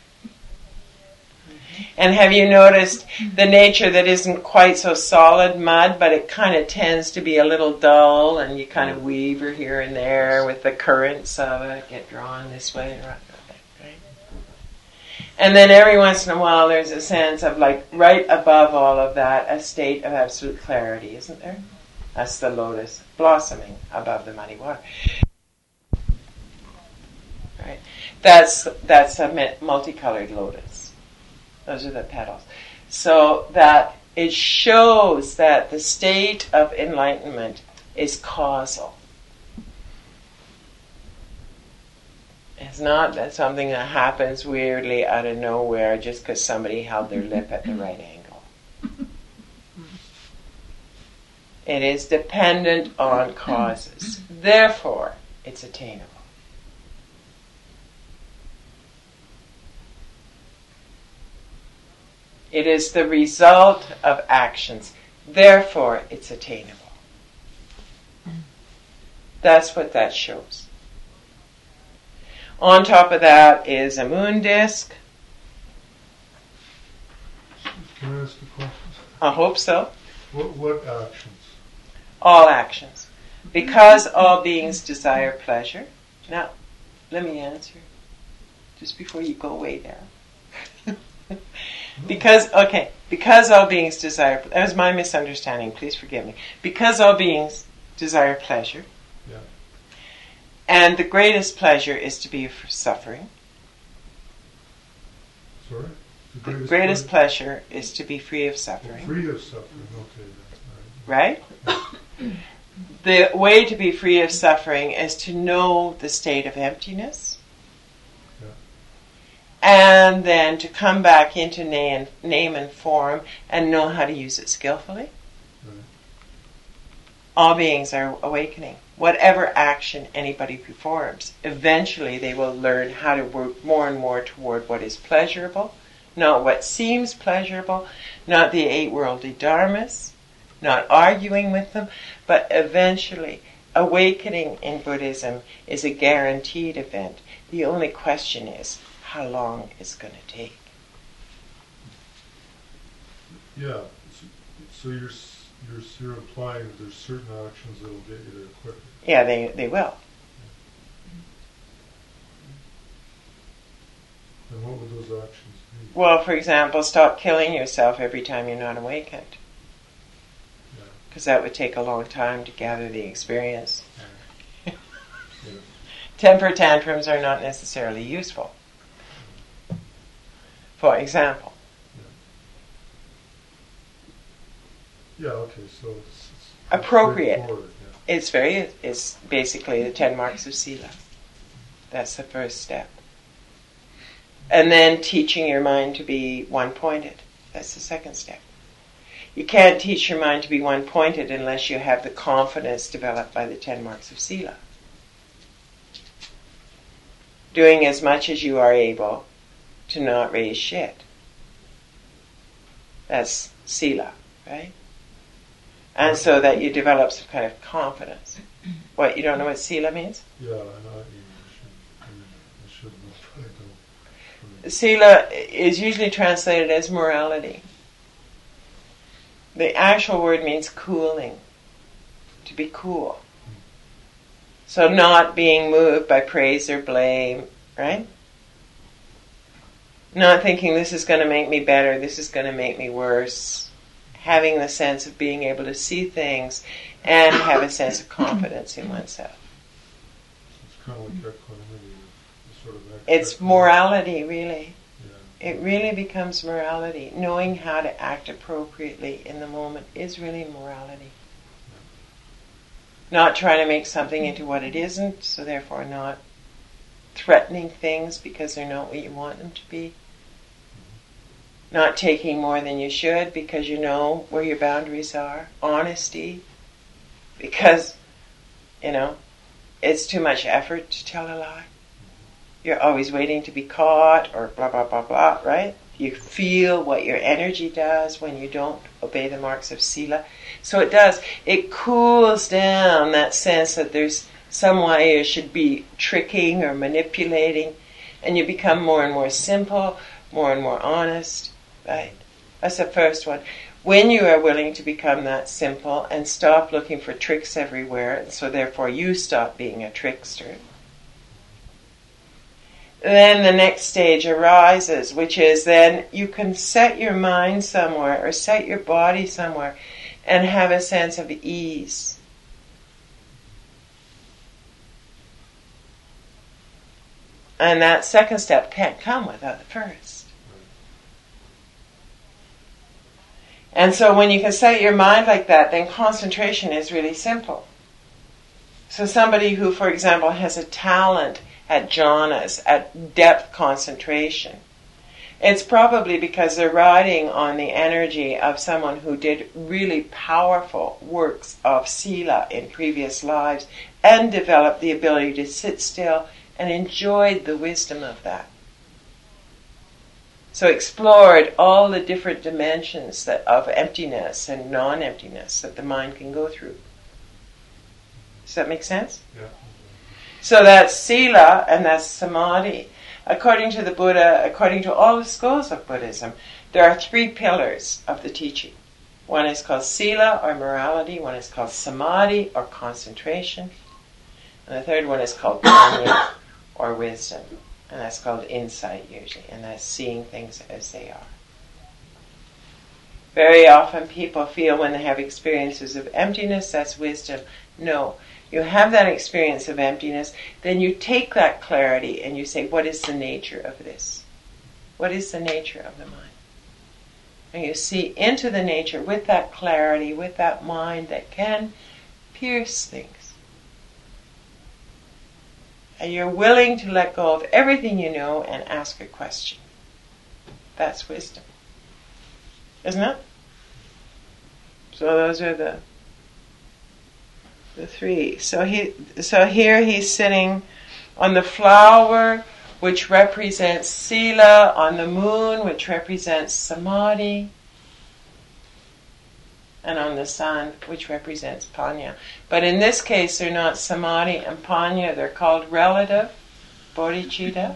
And have you noticed the nature that isn't quite so solid mud, but it kind of tends to be a little dull, and you kind of weaver here and there with the currents of it, get drawn this way and right? And then every once in a while there's a sense of, like, right above all of that, a state of absolute clarity, isn't there? That's the lotus blossoming above the muddy water. Right? That's a multicolored lotus. Those are the petals. So that it shows that the state of enlightenment is causal. It's not that something that happens weirdly out of nowhere just because somebody held their lip at the right angle. It is dependent on causes. Therefore, it's attainable. It is the result of actions. Therefore, it's attainable. That's what that shows. On top of that is a moon disk. Can I ask a question? I hope so. What actions? All actions. Because all beings desire pleasure. Now, let me answer. Just before you go way down. Because all beings desire, that was my misunderstanding, please forgive me. Because all beings desire pleasure, yeah. And the greatest pleasure is to be suffering. Sorry? The greatest pleasure is to be free of suffering. Free of suffering, okay. Right? The way to be free of suffering is to know the state of emptiness. And then to come back into name and form and know how to use it skillfully. Right. All beings are awakening. Whatever action anybody performs, eventually they will learn how to work more and more toward what is pleasurable, not what seems pleasurable, not the 8 worldly dharmas, not arguing with them, but eventually awakening in Buddhism is a guaranteed event. The only question is how long it's going to take. Yeah, so you're implying that there's certain actions that will get you there quicker. Yeah, they will. And what would those actions be? Well, for example, stop killing yourself every time you're not awakened. Because that would take a long time to gather the experience. Yeah. Temper tantrums are not necessarily useful. For example. Yeah, okay, so it's appropriate. Yeah. It's basically the 10 marks of Sila. That's the first step. And then teaching your mind to be one-pointed. That's the second step. You can't teach your mind to be one-pointed unless you have the confidence developed by the 10 marks of Sila. Doing as much as you are able to not raise shit. That's Sila, right? And so that you develop some kind of confidence. What, you don't know what Sila means? Yeah, I know. I should know, but I don't. Sila is usually translated as morality. The actual word means cooling. To be cool. So not being moved by praise or blame, right? Not thinking this is going to make me better, this is going to make me worse. Having the sense of being able to see things and have a sense of confidence in oneself. It's kind of like equanimity. Sort of it's morality, really. Yeah. It really becomes morality. Knowing how to act appropriately in the moment is really morality. Not trying to make something into what it isn't, so therefore not threatening things because they're not what you want them to be. Not taking more than you should because you know where your boundaries are. Honesty, because, it's too much effort to tell a lie. You're always waiting to be caught or blah, blah, blah, blah, right? You feel what your energy does when you don't obey the marks of Sila. So it does. It cools down that sense that there's some way you should be tricking or manipulating, and you become more and more simple, more and more honest, right? That's the first one. When you are willing to become that simple and stop looking for tricks everywhere, and so therefore you stop being a trickster, then the next stage arises, which is then you can set your mind somewhere or set your body somewhere and have a sense of ease. And that second step can't come without the first. And so when you can set your mind like that, then concentration is really simple. So somebody who, for example, has a talent at jhanas, at depth concentration, it's probably because they're riding on the energy of someone who did really powerful works of Sila in previous lives and developed the ability to sit still and enjoyed the wisdom of that. So explored all the different dimensions of emptiness and non-emptiness that the mind can go through. Does that make sense? Yeah. So that's sila and that's samadhi. According to the Buddha, according to all the schools of Buddhism, there are 3 pillars of the teaching. One is called sila or morality, one is called samadhi or concentration, and the third one is called panya or wisdom. And that's called insight usually, and that's seeing things as they are. Very often people feel when they have experiences of emptiness, that's wisdom. No. You have that experience of emptiness, then you take that clarity and you say, what is the nature of this? What is the nature of the mind? And you see into the nature with that clarity, with that mind that can pierce things. And you're willing to let go of everything you know and ask a question. That's wisdom. Isn't it? So those are the 3. So here he's sitting on the flower, which represents sila, on the moon, which represents samadhi, and on the sun, which represents panya. But in this case, they're not samadhi and panya, they're called relative, bodhicitta,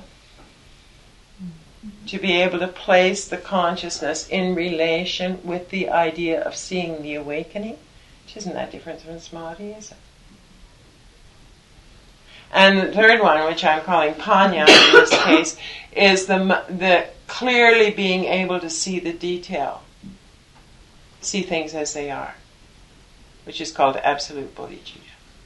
to be able to place the consciousness in relation with the idea of seeing the awakening, which isn't that different from samadhi, is it? And the third one, which I'm calling panya in this case, is the clearly being able to see the detail, see things as they are, which is called absolute bodhicitta.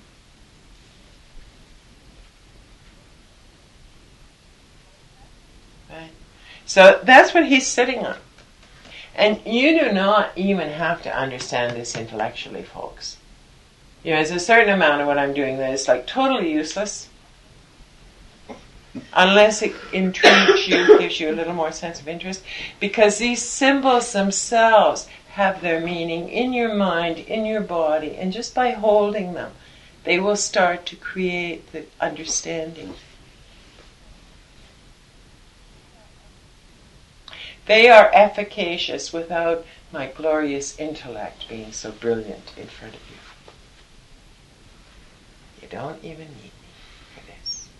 Right? So that's what he's sitting on. And you do not even have to understand this intellectually, folks. You know, there's a certain amount of what I'm doing that is like totally useless, unless it intrigues you, gives you a little more sense of interest, because these symbols themselves have their meaning in your mind, in your body, and just by holding them, they will start to create the understanding. They are efficacious without my glorious intellect being so brilliant in front of you. You don't even need me for this.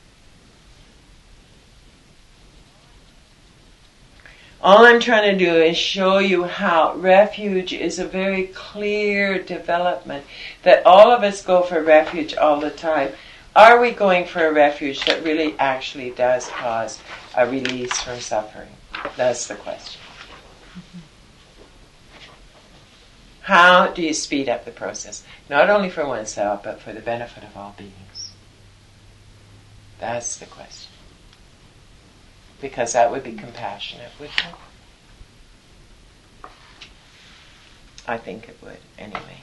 All I'm trying to do is show you how refuge is a very clear development, that all of us go for refuge all the time. Are we going for a refuge that really actually does cause a release from suffering? That's the question. How do you speed up the process? Not only for oneself, but for the benefit of all beings. That's the question. Because that would be compassionate, wouldn't it? I think it would, anyway.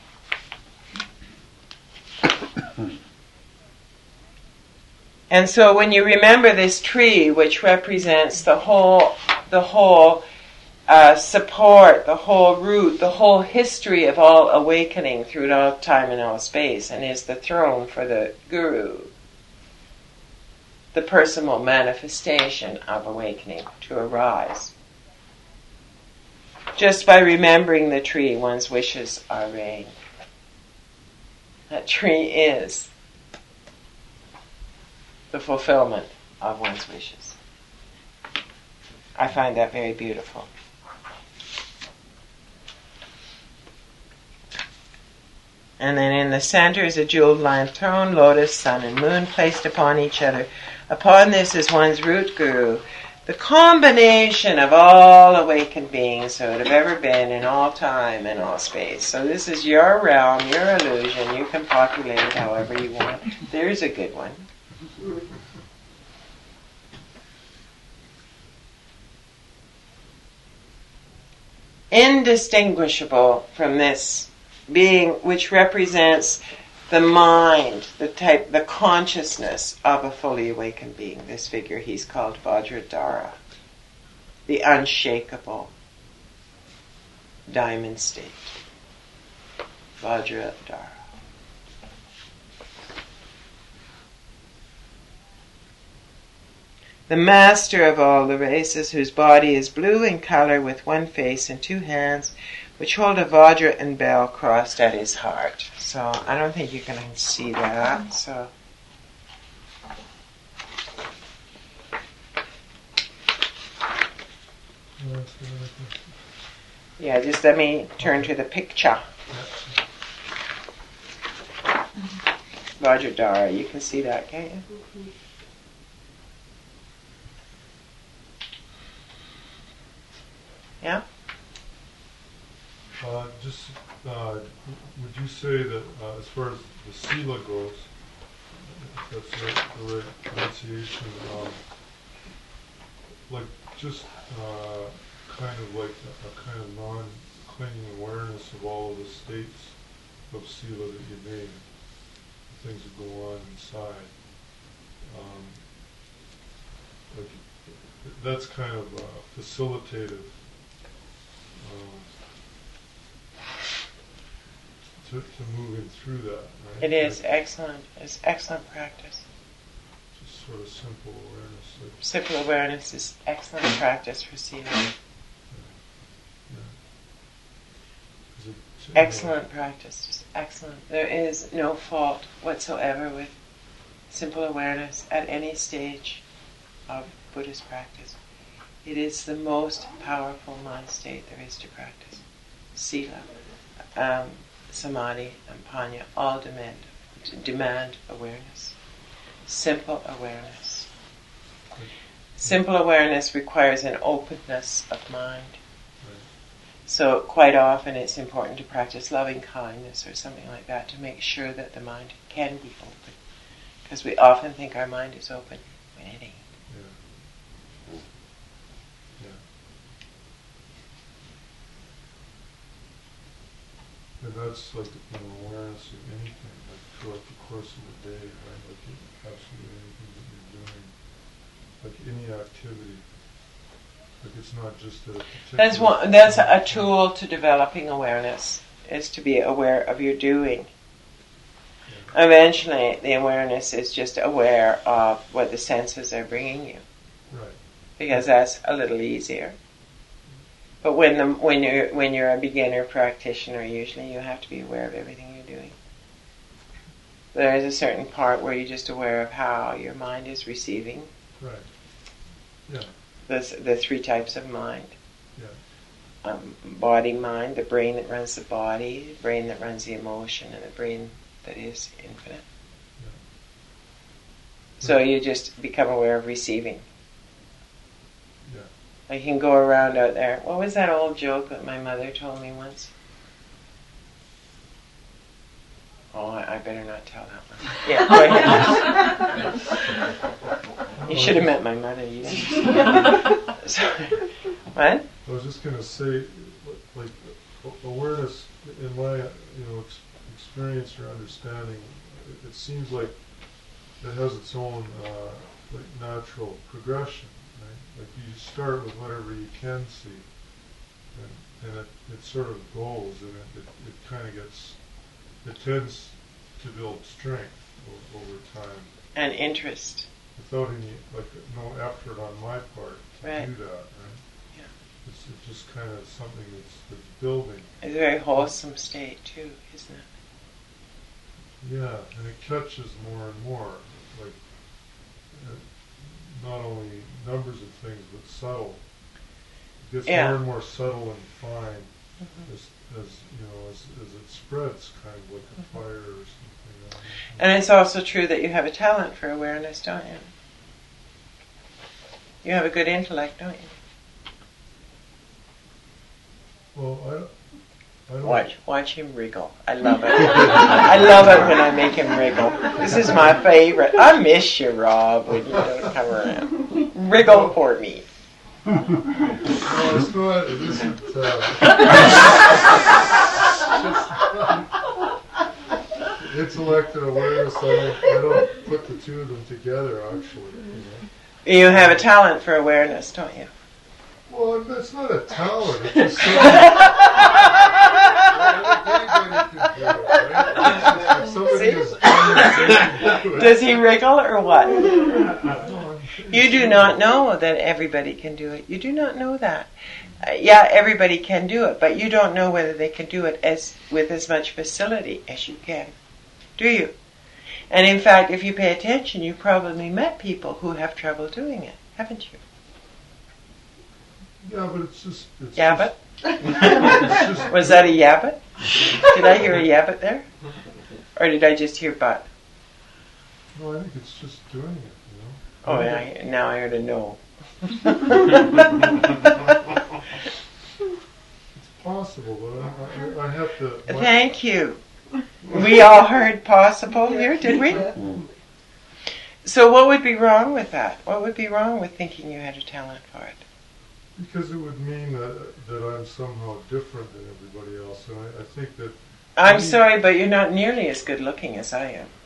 And so when you remember this tree, which represents the whole support, the whole root, the whole history of all awakening through all time and all space, and is the throne for the guru, the personal manifestation of awakening to arise. Just by remembering the tree, one's wishes are rain. That tree is the fulfillment of one's wishes. I find that very beautiful. And then in the center is a jeweled lion throne, lotus, sun, and moon placed upon each other. Upon this is one's root guru, the combination of all awakened beings who have ever been in all time and all space. So this is your realm, your illusion. You can populate it however you want. There's a good one. Indistinguishable from this being which represents the mind, the consciousness of a fully awakened being. This figure he's called Vajradhara, the unshakable diamond state. Vajradhara. the master of all the races, whose body is blue in color with one face and two hands, which hold a Vajra and bell crossed at his heart. So I don't think you can see that. So yeah, just let me turn to the picture. Vajradhara, you can see that, can't you? Yeah? Would you say that as far as the sila goes, if that's the right pronunciation, like just kind of like a kind of non-clinging awareness of all of the states of sila that you name, the things that go on inside. Like that's kind of facilitative to moving through that, right? It is excellent. It's excellent practice. Just sort of simple awareness. Simple awareness is excellent practice for sila. Excellent practice, just excellent. There is no fault whatsoever with simple awareness at any stage of Buddhist practice. It is the most powerful mind state there is to practice. Sila, samadhi, and panya all demand awareness. Simple awareness. Simple awareness requires an openness of mind. So quite often it's important to practice loving kindness or something like that to make sure that the mind can be open. Because we often think our mind is open when it ain't. And that's like awareness of anything, like throughout the course of the day, right? Like absolutely anything that you're doing, like any activity. Like it's not just a particular... That's a tool to developing awareness, is to be aware of your doing. Yeah. Eventually, the awareness is just aware of what the senses are bringing you. Right. Because that's a little easier. But when you're a beginner practitioner, usually you have to be aware of everything you're doing. There is a certain part where you're just aware of how your mind is receiving. Right. Yeah. The three types of mind. Yeah. Body mind, the brain that runs the body, the brain that runs the emotion, and the brain that is infinite. Yeah. So you just become aware of receiving. Yeah. I can go around out there. What was that old joke that my mother told me once? Oh, I better not tell that one. Yeah, go ahead. You should have met my mother. You didn't. Sorry. What? I was just going to say, like, awareness, in my experience or understanding, it seems like it has its own like natural progression. Right? Like you start with whatever you can see, and it sort of goes, and it kind of gets. It tends to build strength over time. And interest. Without any, no effort on my part to right. do that, right? Yeah. It's just kind of something that's building. It's a very wholesome state too, isn't it? Yeah, and it catches more and more, like not only numbers of things, but subtle. It gets more and more subtle and fine. Mm-hmm. As it spreads, kind of like a fire or something. And it's also true that you have a talent for awareness, don't you? You have a good intellect, don't you? Well, I don't. Watch him wriggle. I love it. I love it when I make him wriggle. This is my favorite. I miss you, Rob, when you don't come around. Wriggle for me. No, it's not. It isn't. Intellect and awareness. I don't put the two of them together. Actually, You have a talent for awareness, don't you? Well, that's not a talent. It's just something. Does he wriggle or what? No, I'm You do not know that everybody can do it. You do not know that. Yeah, everybody can do it, but you don't know whether they can do it with as much facility as you can. Do you? And in fact, if you pay attention, you probably met people who have trouble doing it, haven't you? Yeah, but it's just... Yabbit? Was that a yabbit? Did I hear a yabbit there? Or did I just hear butt? No, I think it's just doing it, you know? Oh, yeah, now I heard a no. It's possible, but I have to... Thank you. We all heard possible here, did we? So what would be wrong with that? What would be wrong with thinking you had a talent for it? Because it would mean that I'm somehow different than everybody else, and I think that... I'm sorry, but you're not nearly as good looking as I am.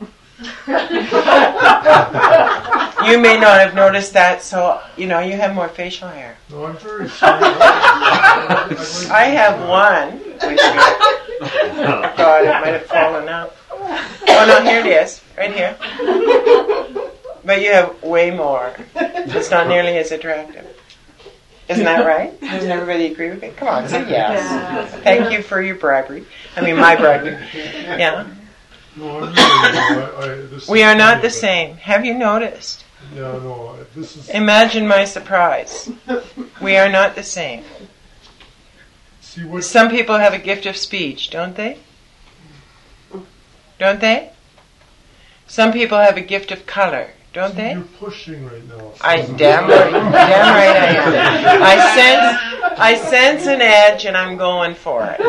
You may not have noticed that, so, you have more facial hair. No, I'm very sorry. I have one. Oh God, it might have fallen out. Oh no, here it is, right here. But you have way more. It's not nearly as attractive. Isn't that right? Doesn't everybody agree with me? Come on, say yes. Thank you for your bribery. I mean, my bribery. Yeah. No, I'm really, we are not the same. Have you noticed? Yeah, no, this is... Imagine my surprise. We are not the same. See, what... Some people have a gift of speech, don't they? Don't they? Some people have a gift of color, don't they? You're pushing right now. Damn right I am. I sense an edge and I'm going for it.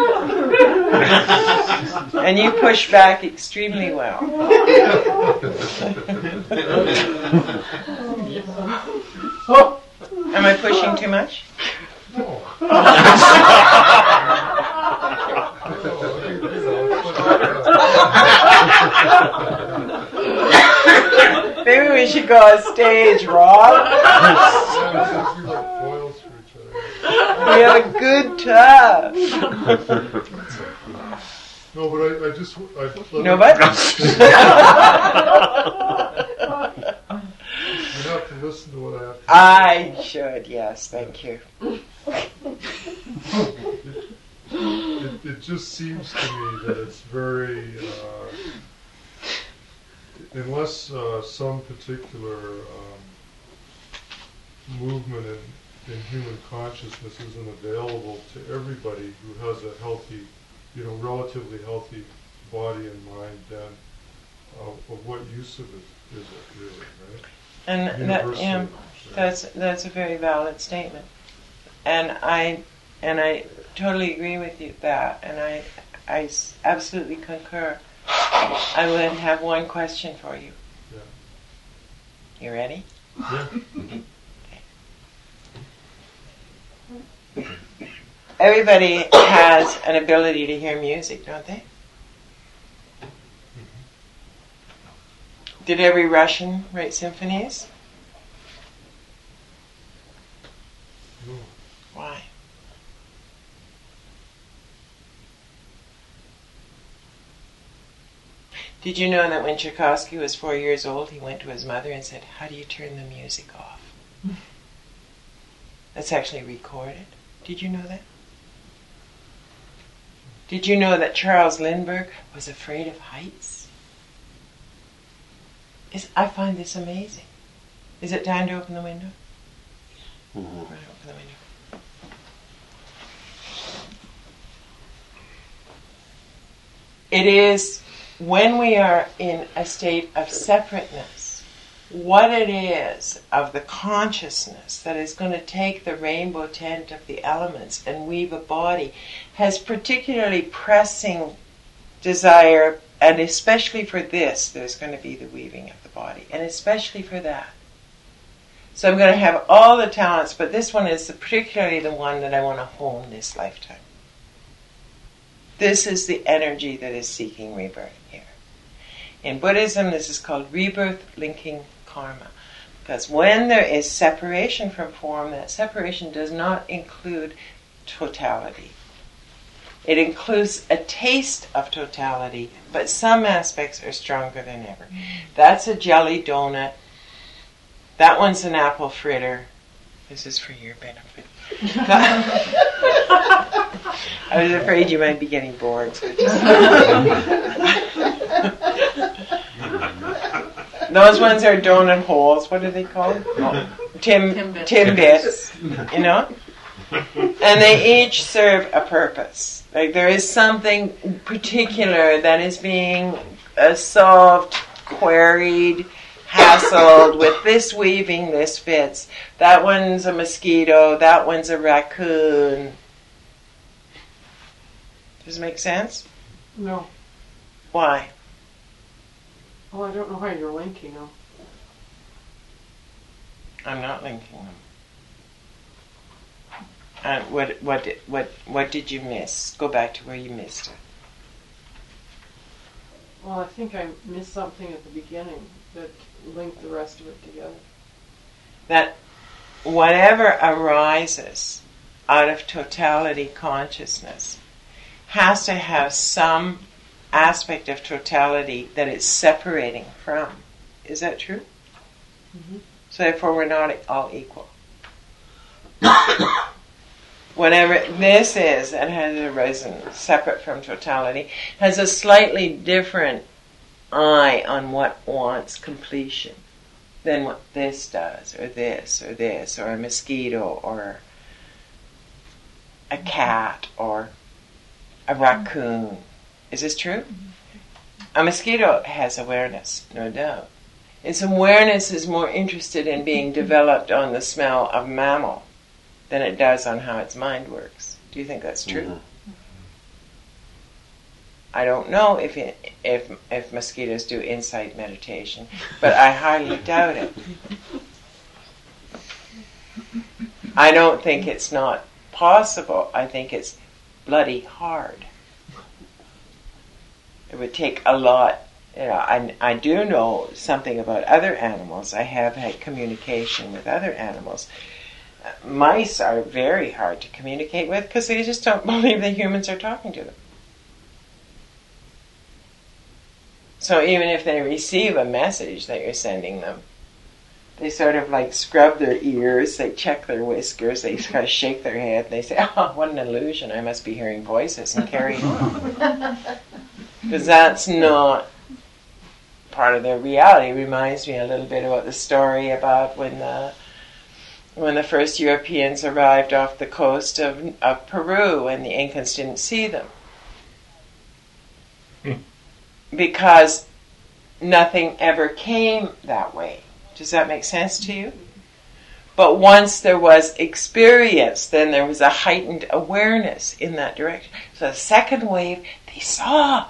And you push back extremely well. Am I pushing too much? No. Maybe we should go on stage, Rob. We have a good time. No, but I just... No, but? You have to listen to what I have to say. I should, yes, thank you. It just seems to me that it's very... unless some particular movement in human consciousness isn't available to everybody who has a healthy, relatively healthy body and mind, then of what use of it is it really, right? And that's a very valid statement, and I totally agree with you that, and I absolutely concur. I would have one question for you. Yeah. You ready? Yeah. Everybody has an ability to hear music, don't they? Did every Russian write symphonies? No. Why? Did you know that when Tchaikovsky was 4 years old, he went to his mother and said, "How do you turn the music off?" That's actually recorded. Did you know that? Did you know that Charles Lindbergh was afraid of heights? I find this amazing. Is it time to open the window? We're going to open the window. It is when we are in a state of separateness, what it is of the consciousness that is going to take the rainbow tent of the elements and weave a body has particularly pressing desire, and especially for this, there's going to be the weaving of the body, and especially for that. So I'm going to have all the talents, but this one is particularly the one that I want to hone this lifetime. This is the energy that is seeking rebirth here. In Buddhism, this is called rebirth linking karma. Because when there is separation from form, that separation does not include totality. It includes a taste of totality, but some aspects are stronger than ever. That's a jelly donut. That one's an apple fritter. This is for your benefit. I was afraid you might be getting bored. So those ones are donut holes. What are they called? Oh, Timbits. You know? And they each serve a purpose. Like there is something particular that is being solved, queried, hassled with this weaving, this fits. That one's a mosquito, that one's a raccoon. Does it make sense? No. Why? Well, I don't know how you're linking them. I'm not linking them. And what did you miss? Go back to where you missed it. Well, I think I missed something at the beginning that linked the rest of it together. That whatever arises out of totality consciousness has to have some aspect of totality that it's separating from. Is that true? Mm-hmm. So therefore we're not all equal. Whatever this is that has arisen separate from totality has a slightly different eye on what wants completion than what this does, or this, or a mosquito, or a cat, or a raccoon. Is this true? A mosquito has awareness, no doubt. Its awareness is more interested in being developed on the smell of mammal than it does on how its mind works. Do you think that's true? Mm-hmm. I don't know if mosquitoes do insight meditation, but I highly doubt it. I don't think it's not possible. I think it's bloody hard. It would take a lot. You know, I do know something about other animals. I have had communication with other animals. Mice are very hard to communicate with because they just don't believe that humans are talking to them. So even if they receive a message that you're sending them, they sort of like scrub their ears, they check their whiskers, they kind of shake their head, and they say, "Oh, what an illusion, I must be hearing voices," and carry on. Because that's not part of their reality. It reminds me a little bit about the story about when the first Europeans arrived off the coast of Peru and the Incans didn't see them. Because nothing ever came that way. Does that make sense to you? But once there was experience, then there was a heightened awareness in that direction. So the second wave, they saw.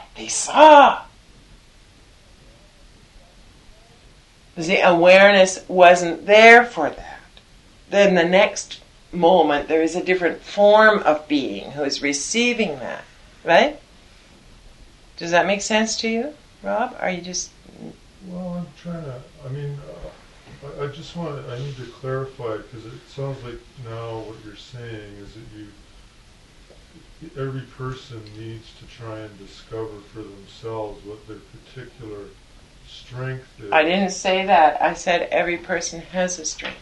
The awareness wasn't there for that. Then the next moment, there is a different form of being who is receiving that. Right? Does that make sense to you, Rob? Are you just... Well, I'm trying to... I mean, I just want to... I need to clarify, because it sounds like now what you're saying is that every person needs to try and discover for themselves what their particular strength is. I didn't say that. I said every person has a strength.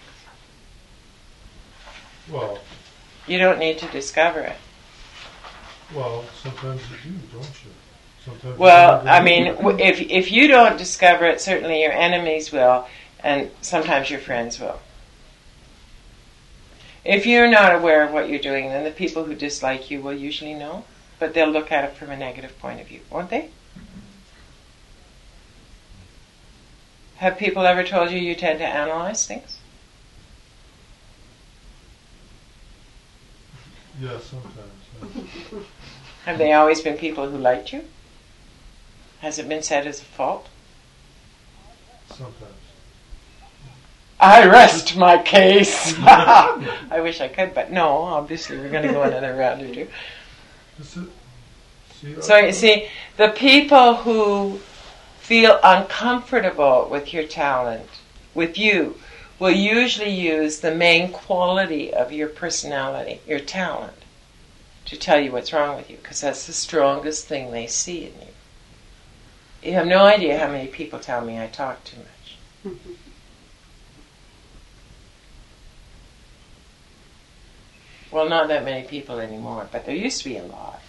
Well... You don't need to discover it. Well, sometimes you do, don't you? Sometimes well, I mean, if you don't discover it, certainly your enemies will, and sometimes your friends will. If you're not aware of what you're doing, then the people who dislike you will usually know, but they'll look at it from a negative point of view, won't they? Have people ever told you tend to analyze things? Yeah, sometimes. Yeah. Have they always been people who liked you? Has it been said as a fault? Sometimes. I rest my case. I wish I could, but no, obviously we're going to go another round or two. So you see, the people who feel uncomfortable with your talent, with you, will usually use the main quality of your personality, your talent, to tell you what's wrong with you, because that's the strongest thing they see in you. You have no idea how many people tell me I talk too much. Well, not that many people anymore, but there used to be a lot.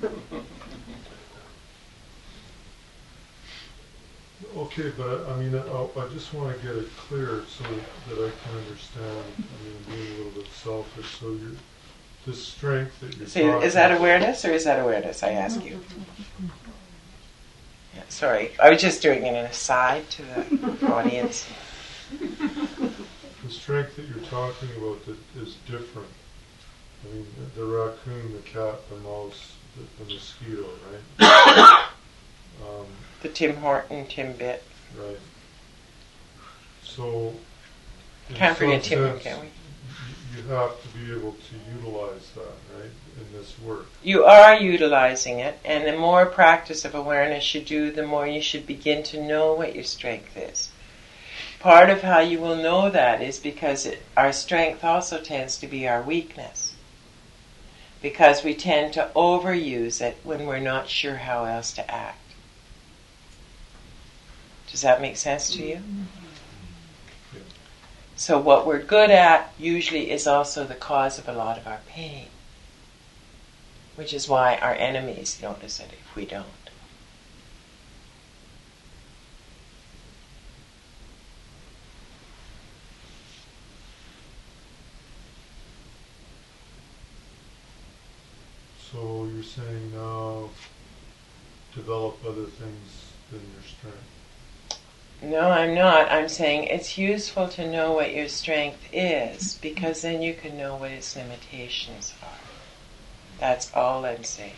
Okay, but I mean, I just want to get it clear so that I can understand. I mean, being a little bit selfish. So this strength that you're So talking is that awareness or is that awareness, I ask you? Yeah, sorry, I was just doing an aside to the audience. The strength that you're talking about that is different. I mean, the raccoon, the cat, the mouse, the mosquito, right? The Tim Horton Timbit. Right. So, in Can't forget some Tim Horton, sense, can we? you have to be able to utilize that, right, in this work. You are utilizing it, and the more practice of awareness you do, the more you should begin to know what your strength is. Part of how you will know that is because our strength also tends to be our weakness. Because we tend to overuse it when we're not sure how else to act. Does that make sense to you? Yeah. So what we're good at usually is also the cause of a lot of our pain. Which is why our enemies notice it if we don't. So you're saying now develop other things than your strength. No, I'm not. I'm saying it's useful to know what your strength is, because then you can know what its limitations are. That's all I'm saying.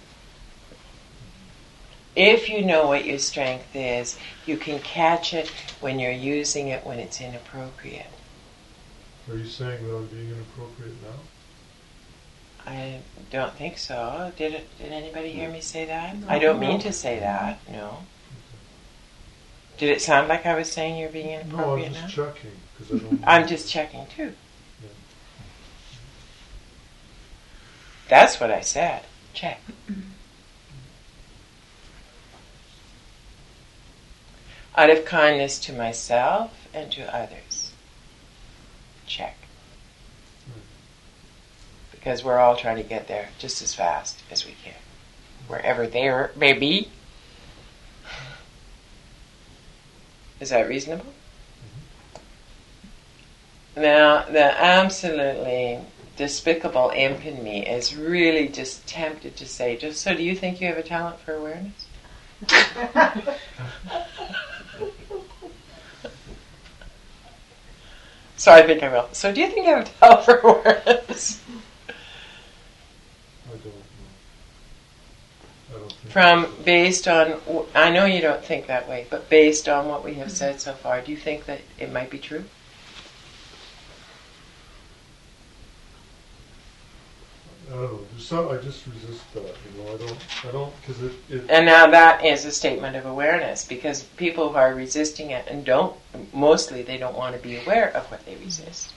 If you know what your strength is, you can catch it when you're using it when it's inappropriate. Are you saying that I'm being inappropriate now? I don't think so. Did anybody hear me say that? I don't mean to say that, no. Did it sound like I was saying you're being No, I'm inappropriate now? just checking because I don't. I'm just checking too. Yeah. That's what I said. Check. Out of kindness to myself and to others. Check. Because we're all trying to get there just as fast as we can. Wherever there may be. Is that reasonable? Mm-hmm. Now, the absolutely despicable imp in me is really just tempted to say, so do you think you have a talent for awareness? So I think I will. So do you think I have a talent for awareness? I don't know. I don't think Based on, I know you don't think that way, but based on what we have said so far, do you think that it might be true? I don't know. I just resist that. I don't, because it. And now that is a statement of awareness, because people who are resisting it and mostly they don't want to be aware of what they resist.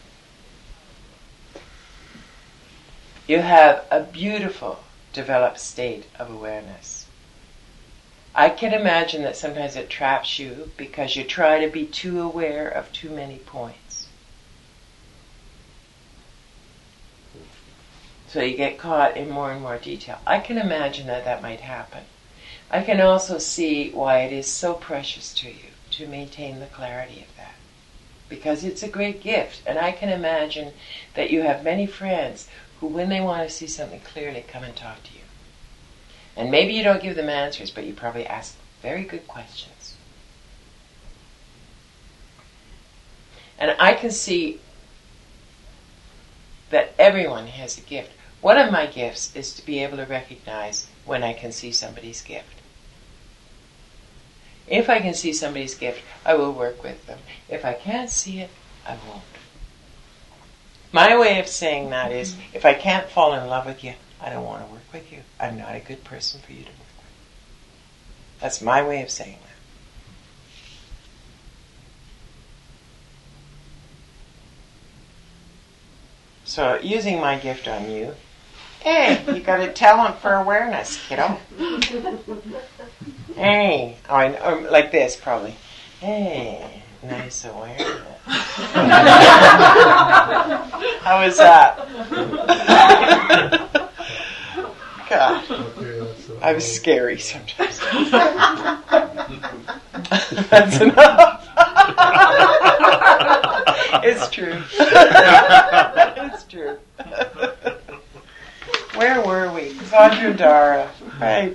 You have a beautiful developed state of awareness. I can imagine that sometimes it traps you because you try to be too aware of too many points. So you get caught in more and more detail. I can imagine that might happen. I can also see why it is so precious to you to maintain the clarity of that. Because it's a great gift. And I can imagine that you have many friends who, when they want to see something clearly, come and talk to you. And maybe you don't give them answers, but you probably ask very good questions. And I can see that everyone has a gift. One of my gifts is to be able to recognize when I can see somebody's gift. If I can see somebody's gift, I will work with them. If I can't see it, I won't. My way of saying that is, if I can't fall in love with you, I don't want to work with you. I'm not a good person for you to work with. That's my way of saying that. So, using my gift on you, hey, you got a talent for awareness, kiddo. Hey, or like this probably. Hey, nice awareness. How was that? God, Okay, I was scary sometimes. That's enough. It's true. It's true. Where were we? Vajradhara. Right.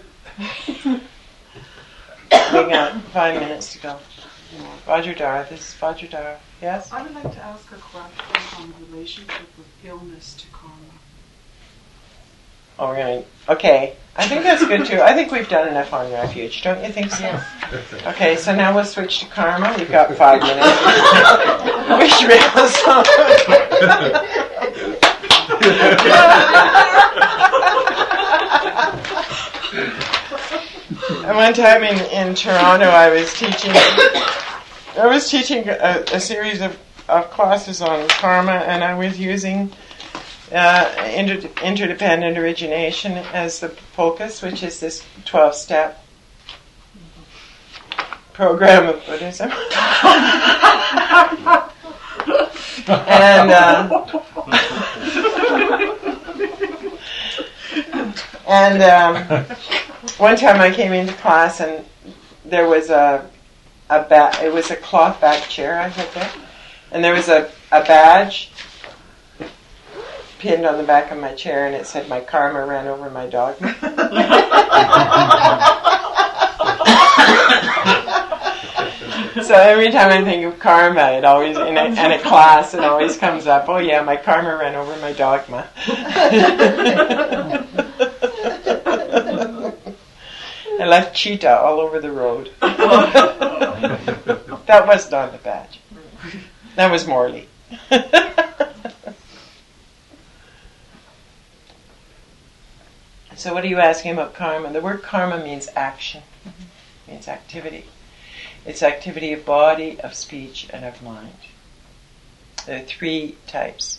We got 5 minutes to go. Vajradhara. This is Vajradhara. Yes? I would like to ask a question on the relationship of illness to karma. Oh, we're going to... Okay. I think that's good too. I think we've done enough on refuge. Don't you think so? Yes. Okay, so now we'll switch to karma. We've got 5 minutes. We should be able And one time in Toronto, I was teaching a series of classes on karma, and I was using interdependent origination as the focus, which is this 12-step program of Buddhism. And one time I came into class and there was it was a cloth back chair I had there, and there was a badge pinned on the back of my chair, and it said, "My karma ran over my dogma." So every time I think of karma, it always in a class, it always comes up. Oh yeah, my karma ran over my dogma. I left cheetah all over the road. That was not the badge. That was Morley. So what are you asking about karma? The word karma means action. Means activity. It's activity of body, of speech, and of mind. There are 3 types.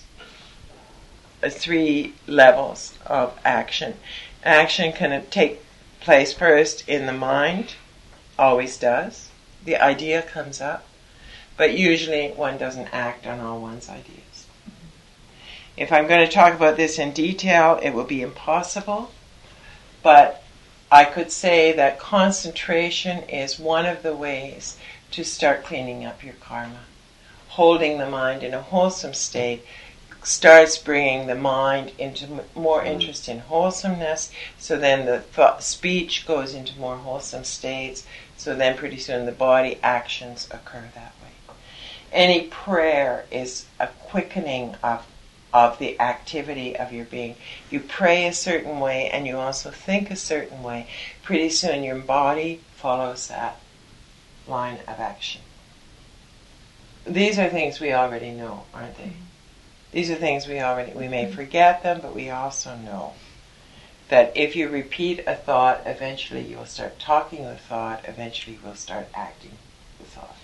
3 levels of action. Action can take place first in the mind, always does. The idea comes up, but usually one doesn't act on all one's ideas. If I'm going to talk about this in detail, it will be impossible, but I could say that concentration is one of the ways to start cleaning up your karma. Holding the mind in a wholesome state starts bringing the mind into more interest in wholesomeness, so then the speech goes into more wholesome states, so then pretty soon the body actions occur that way. Any prayer is a quickening of the activity of your being. You pray a certain way and you also think a certain way. Pretty soon your body follows that line of action. These are things we already know, aren't they? These are things we may forget them, but we also know that if you repeat a thought, eventually you will start talking the thought, eventually you will start acting the thought.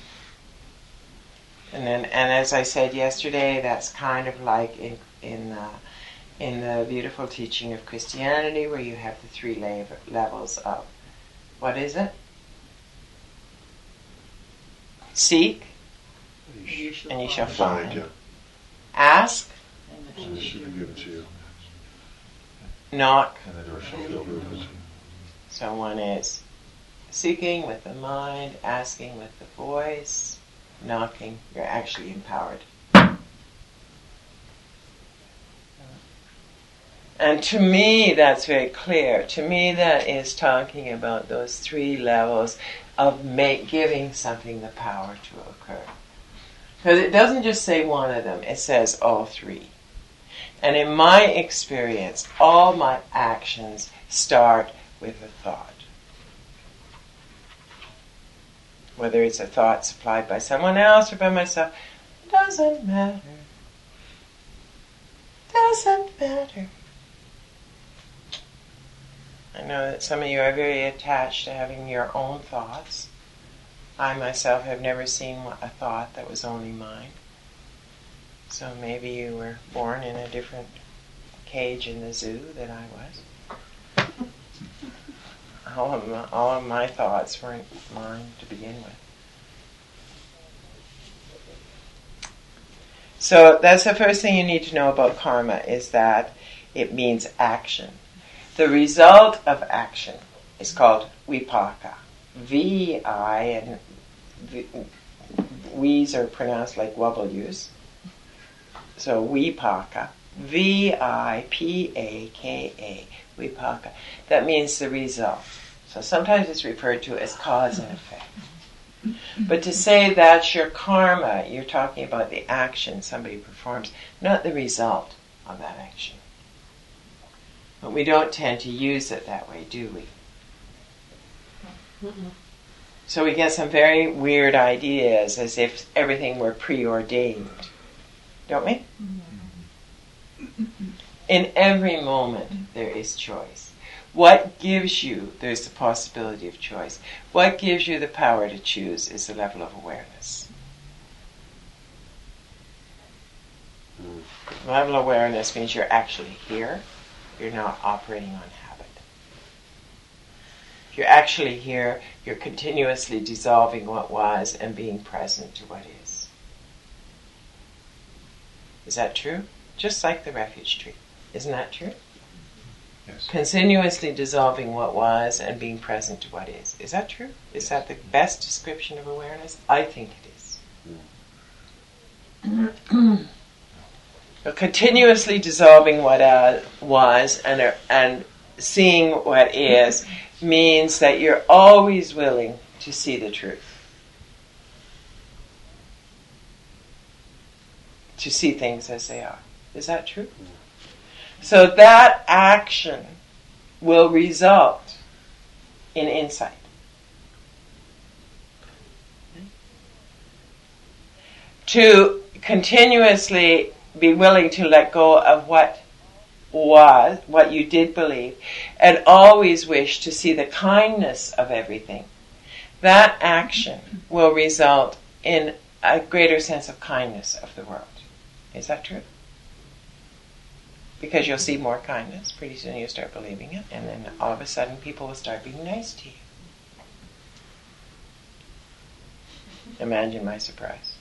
And as I said yesterday, that's kind of like in the beautiful teaching of Christianity, where you have the 3 levels of, what is it? Seek, and you shall find. Ask, And it should be given to you. knock. And the door shall be opened to you. So one is seeking with the mind, asking with the voice, knocking. You're actually empowered. And to me, that's very clear. To me, that is talking about those 3 levels of giving something the power to occur. Because it doesn't just say one of them, it says all 3. And in my experience, all my actions start with a thought. Whether it's a thought supplied by someone else or by myself, doesn't matter. Doesn't matter. I know that some of you are very attached to having your own thoughts. I myself have never seen a thought that was only mine. So maybe you were born in a different cage in the zoo than I was. All of my thoughts weren't mine to begin with. So that's the first thing you need to know about karma, is that it means action. The result of action is called vipaka. V-I, and V's are pronounced like W's. So vipaka. V-I-P-A-K-A. Vipaka. That means the result. So sometimes it's referred to as cause and effect. But to say that's your karma, you're talking about the action somebody performs, not the result of that action. But we don't tend to use it that way, do we? Mm-mm. So we get some very weird ideas as if everything were preordained. Don't we? In every moment there is choice. What gives you, there's the possibility of choice. What gives you the power to choose is the level of awareness. Level of awareness means you're actually here. You're not operating on habit. If you're actually here, you're continuously dissolving what was and being present to what is. Is that true? Just like the refuge tree. Isn't that true? Yes. Continuously dissolving what was and being present to what is. Is that true? Is that the best description of awareness? I think it is. So continuously dissolving what was and seeing what is means that you're always willing to see the truth. To see things as they are. Is that true? So that action will result in insight. To continuously be willing to let go of what was, what you did believe, and always wish to see the kindness of everything, that action will result in a greater sense of kindness of the world. Is that true? Because you'll see more kindness. Pretty soon you'll start believing it, and then all of a sudden people will start being nice to you. Imagine my surprise.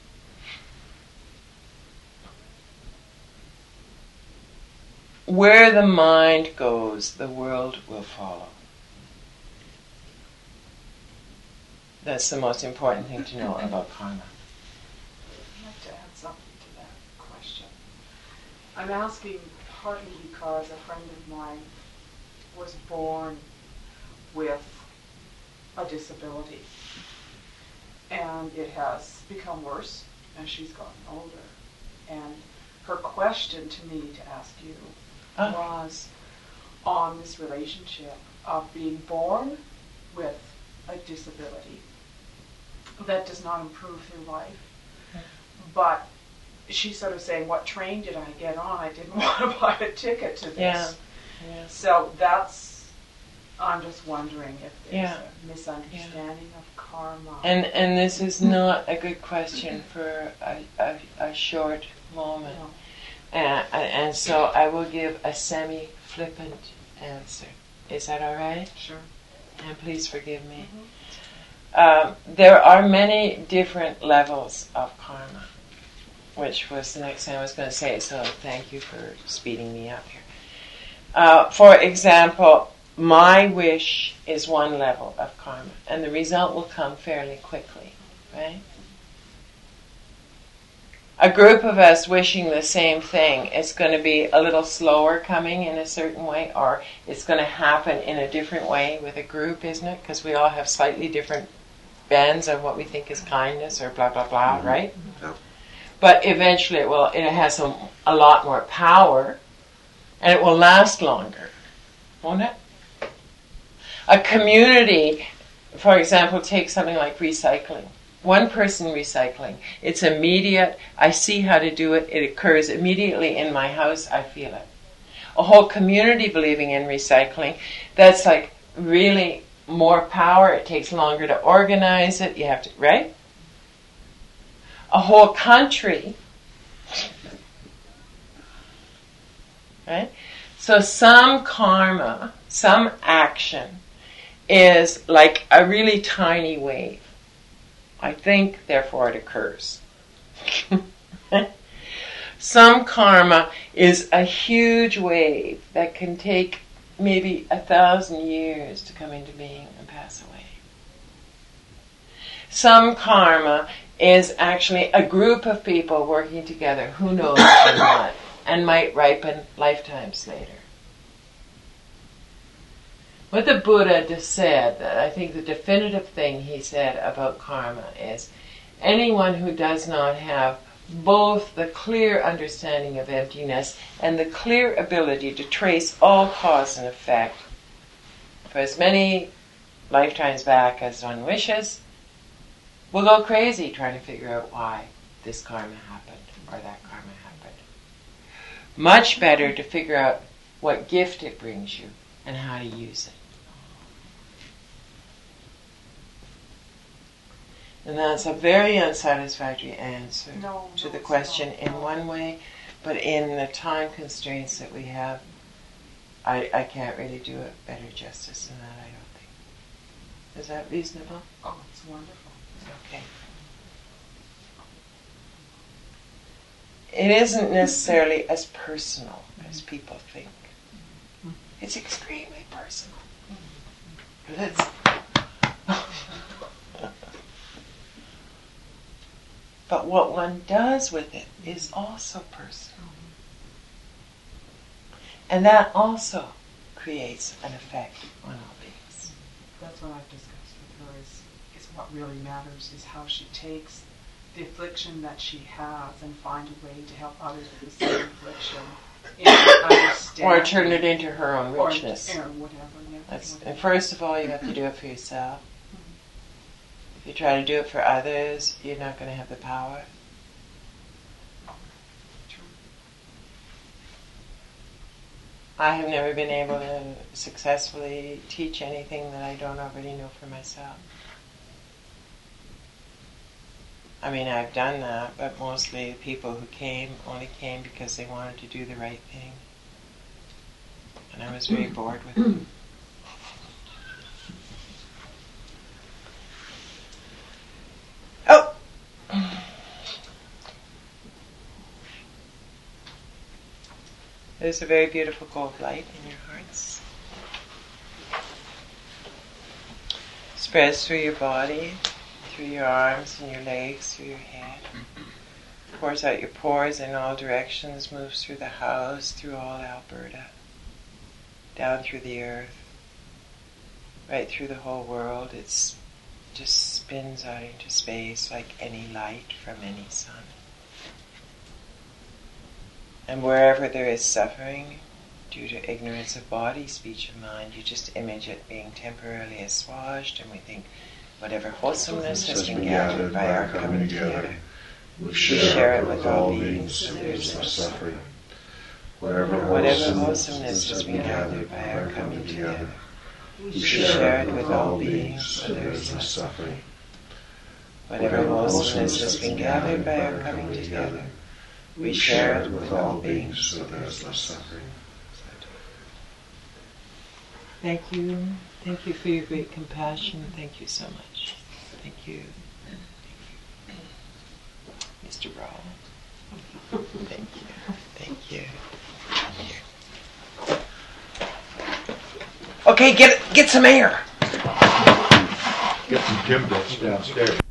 Where the mind goes, the world will follow. That's the most important thing to know about karma. I'd like to add something to that question. I'm asking partly because a friend of mine was born with a disability, and it has become worse as she's gotten older. And her question to me to ask you was on this relationship of being born with a disability that does not improve through life. But she's sort of saying, what train did I get on? I didn't want to buy a ticket to this. Yeah. So I'm just wondering if there's a misunderstanding of karma. And this is not a good question for a short moment. No. And so I will give a semi-flippant answer. Is that all right? Sure. And please forgive me. Mm-hmm. There are many different levels of karma, which was the next thing I was going to say, so thank you for speeding me up here. For example, my wish is one level of karma, and the result will come fairly quickly, right? A group of us wishing the same thing, it's going to be a little slower coming in a certain way, or it's going to happen in a different way with a group, isn't it? Because we all have slightly different bands of what we think is kindness or blah, blah, blah, right? Yep. But eventually it has a lot more power, and it will last longer, won't it? A community, for example, take something like recycling. One person recycling. It's immediate. I see how to do it. It occurs immediately in my house. I feel it. A whole community believing in recycling. That's like really more power. It takes longer to organize it. You have to, right? A whole country. Right? So some karma, some action is like a really tiny wave. I think, therefore it occurs. Some karma is a huge wave that can take maybe 1,000 years to come into being and pass away. Some karma is actually a group of people working together, who knows and what, and might ripen lifetimes later. What the Buddha just said, I think the definitive thing he said about karma is anyone who does not have both the clear understanding of emptiness and the clear ability to trace all cause and effect for as many lifetimes back as one wishes, will go crazy trying to figure out why this karma happened or that karma happened. Much better to figure out what gift it brings you and how to use it. And that's a very unsatisfactory answer to the question in one way, but in the time constraints that we have, I can't really do it better justice than that, I don't think. Is that reasonable? Oh, it's wonderful. Okay. It isn't necessarily as personal as people think. It's extremely personal. But what one does with it is also personal. And that also creates an effect on all beings. That's what I've discussed with her is what really matters is how she takes the affliction that she has and find a way to help others with the same affliction. Or turn it into her own richness. Or whatever, yeah. And first of all, you have to do it for yourself. If you try to do it for others, you're not going to have the power. True. I have never been able to successfully teach anything that I don't already know for myself. I mean, I've done that, but mostly the people who came only came because they wanted to do the right thing. And I was very bored with them. Oh! There's a very beautiful gold light in your hearts. Spreads through your body, through your arms and your legs, through your head. Pours out your pores in all directions, moves through the house, through all Alberta, down through the earth, right through the whole world. It's just spins out into space like any light from any sun. And wherever there is suffering due to ignorance of body, speech, and mind, you just image it being temporarily assuaged, and we think whatever wholesomeness has been gathered by our coming together, we share it with all beings so there is no suffering. Whatever wholesomeness has been gathered by our coming together, we share it with all beings so there is no suffering. Whatever wholesomeness has been gathered by our coming together, we share it with all beings so there is no suffering. Thank you. Thank you for your great compassion. Thank you so much. Thank you. Mr. Rawl. Thank you. Thank you. Okay, get some air. Get some Kimbrels downstairs.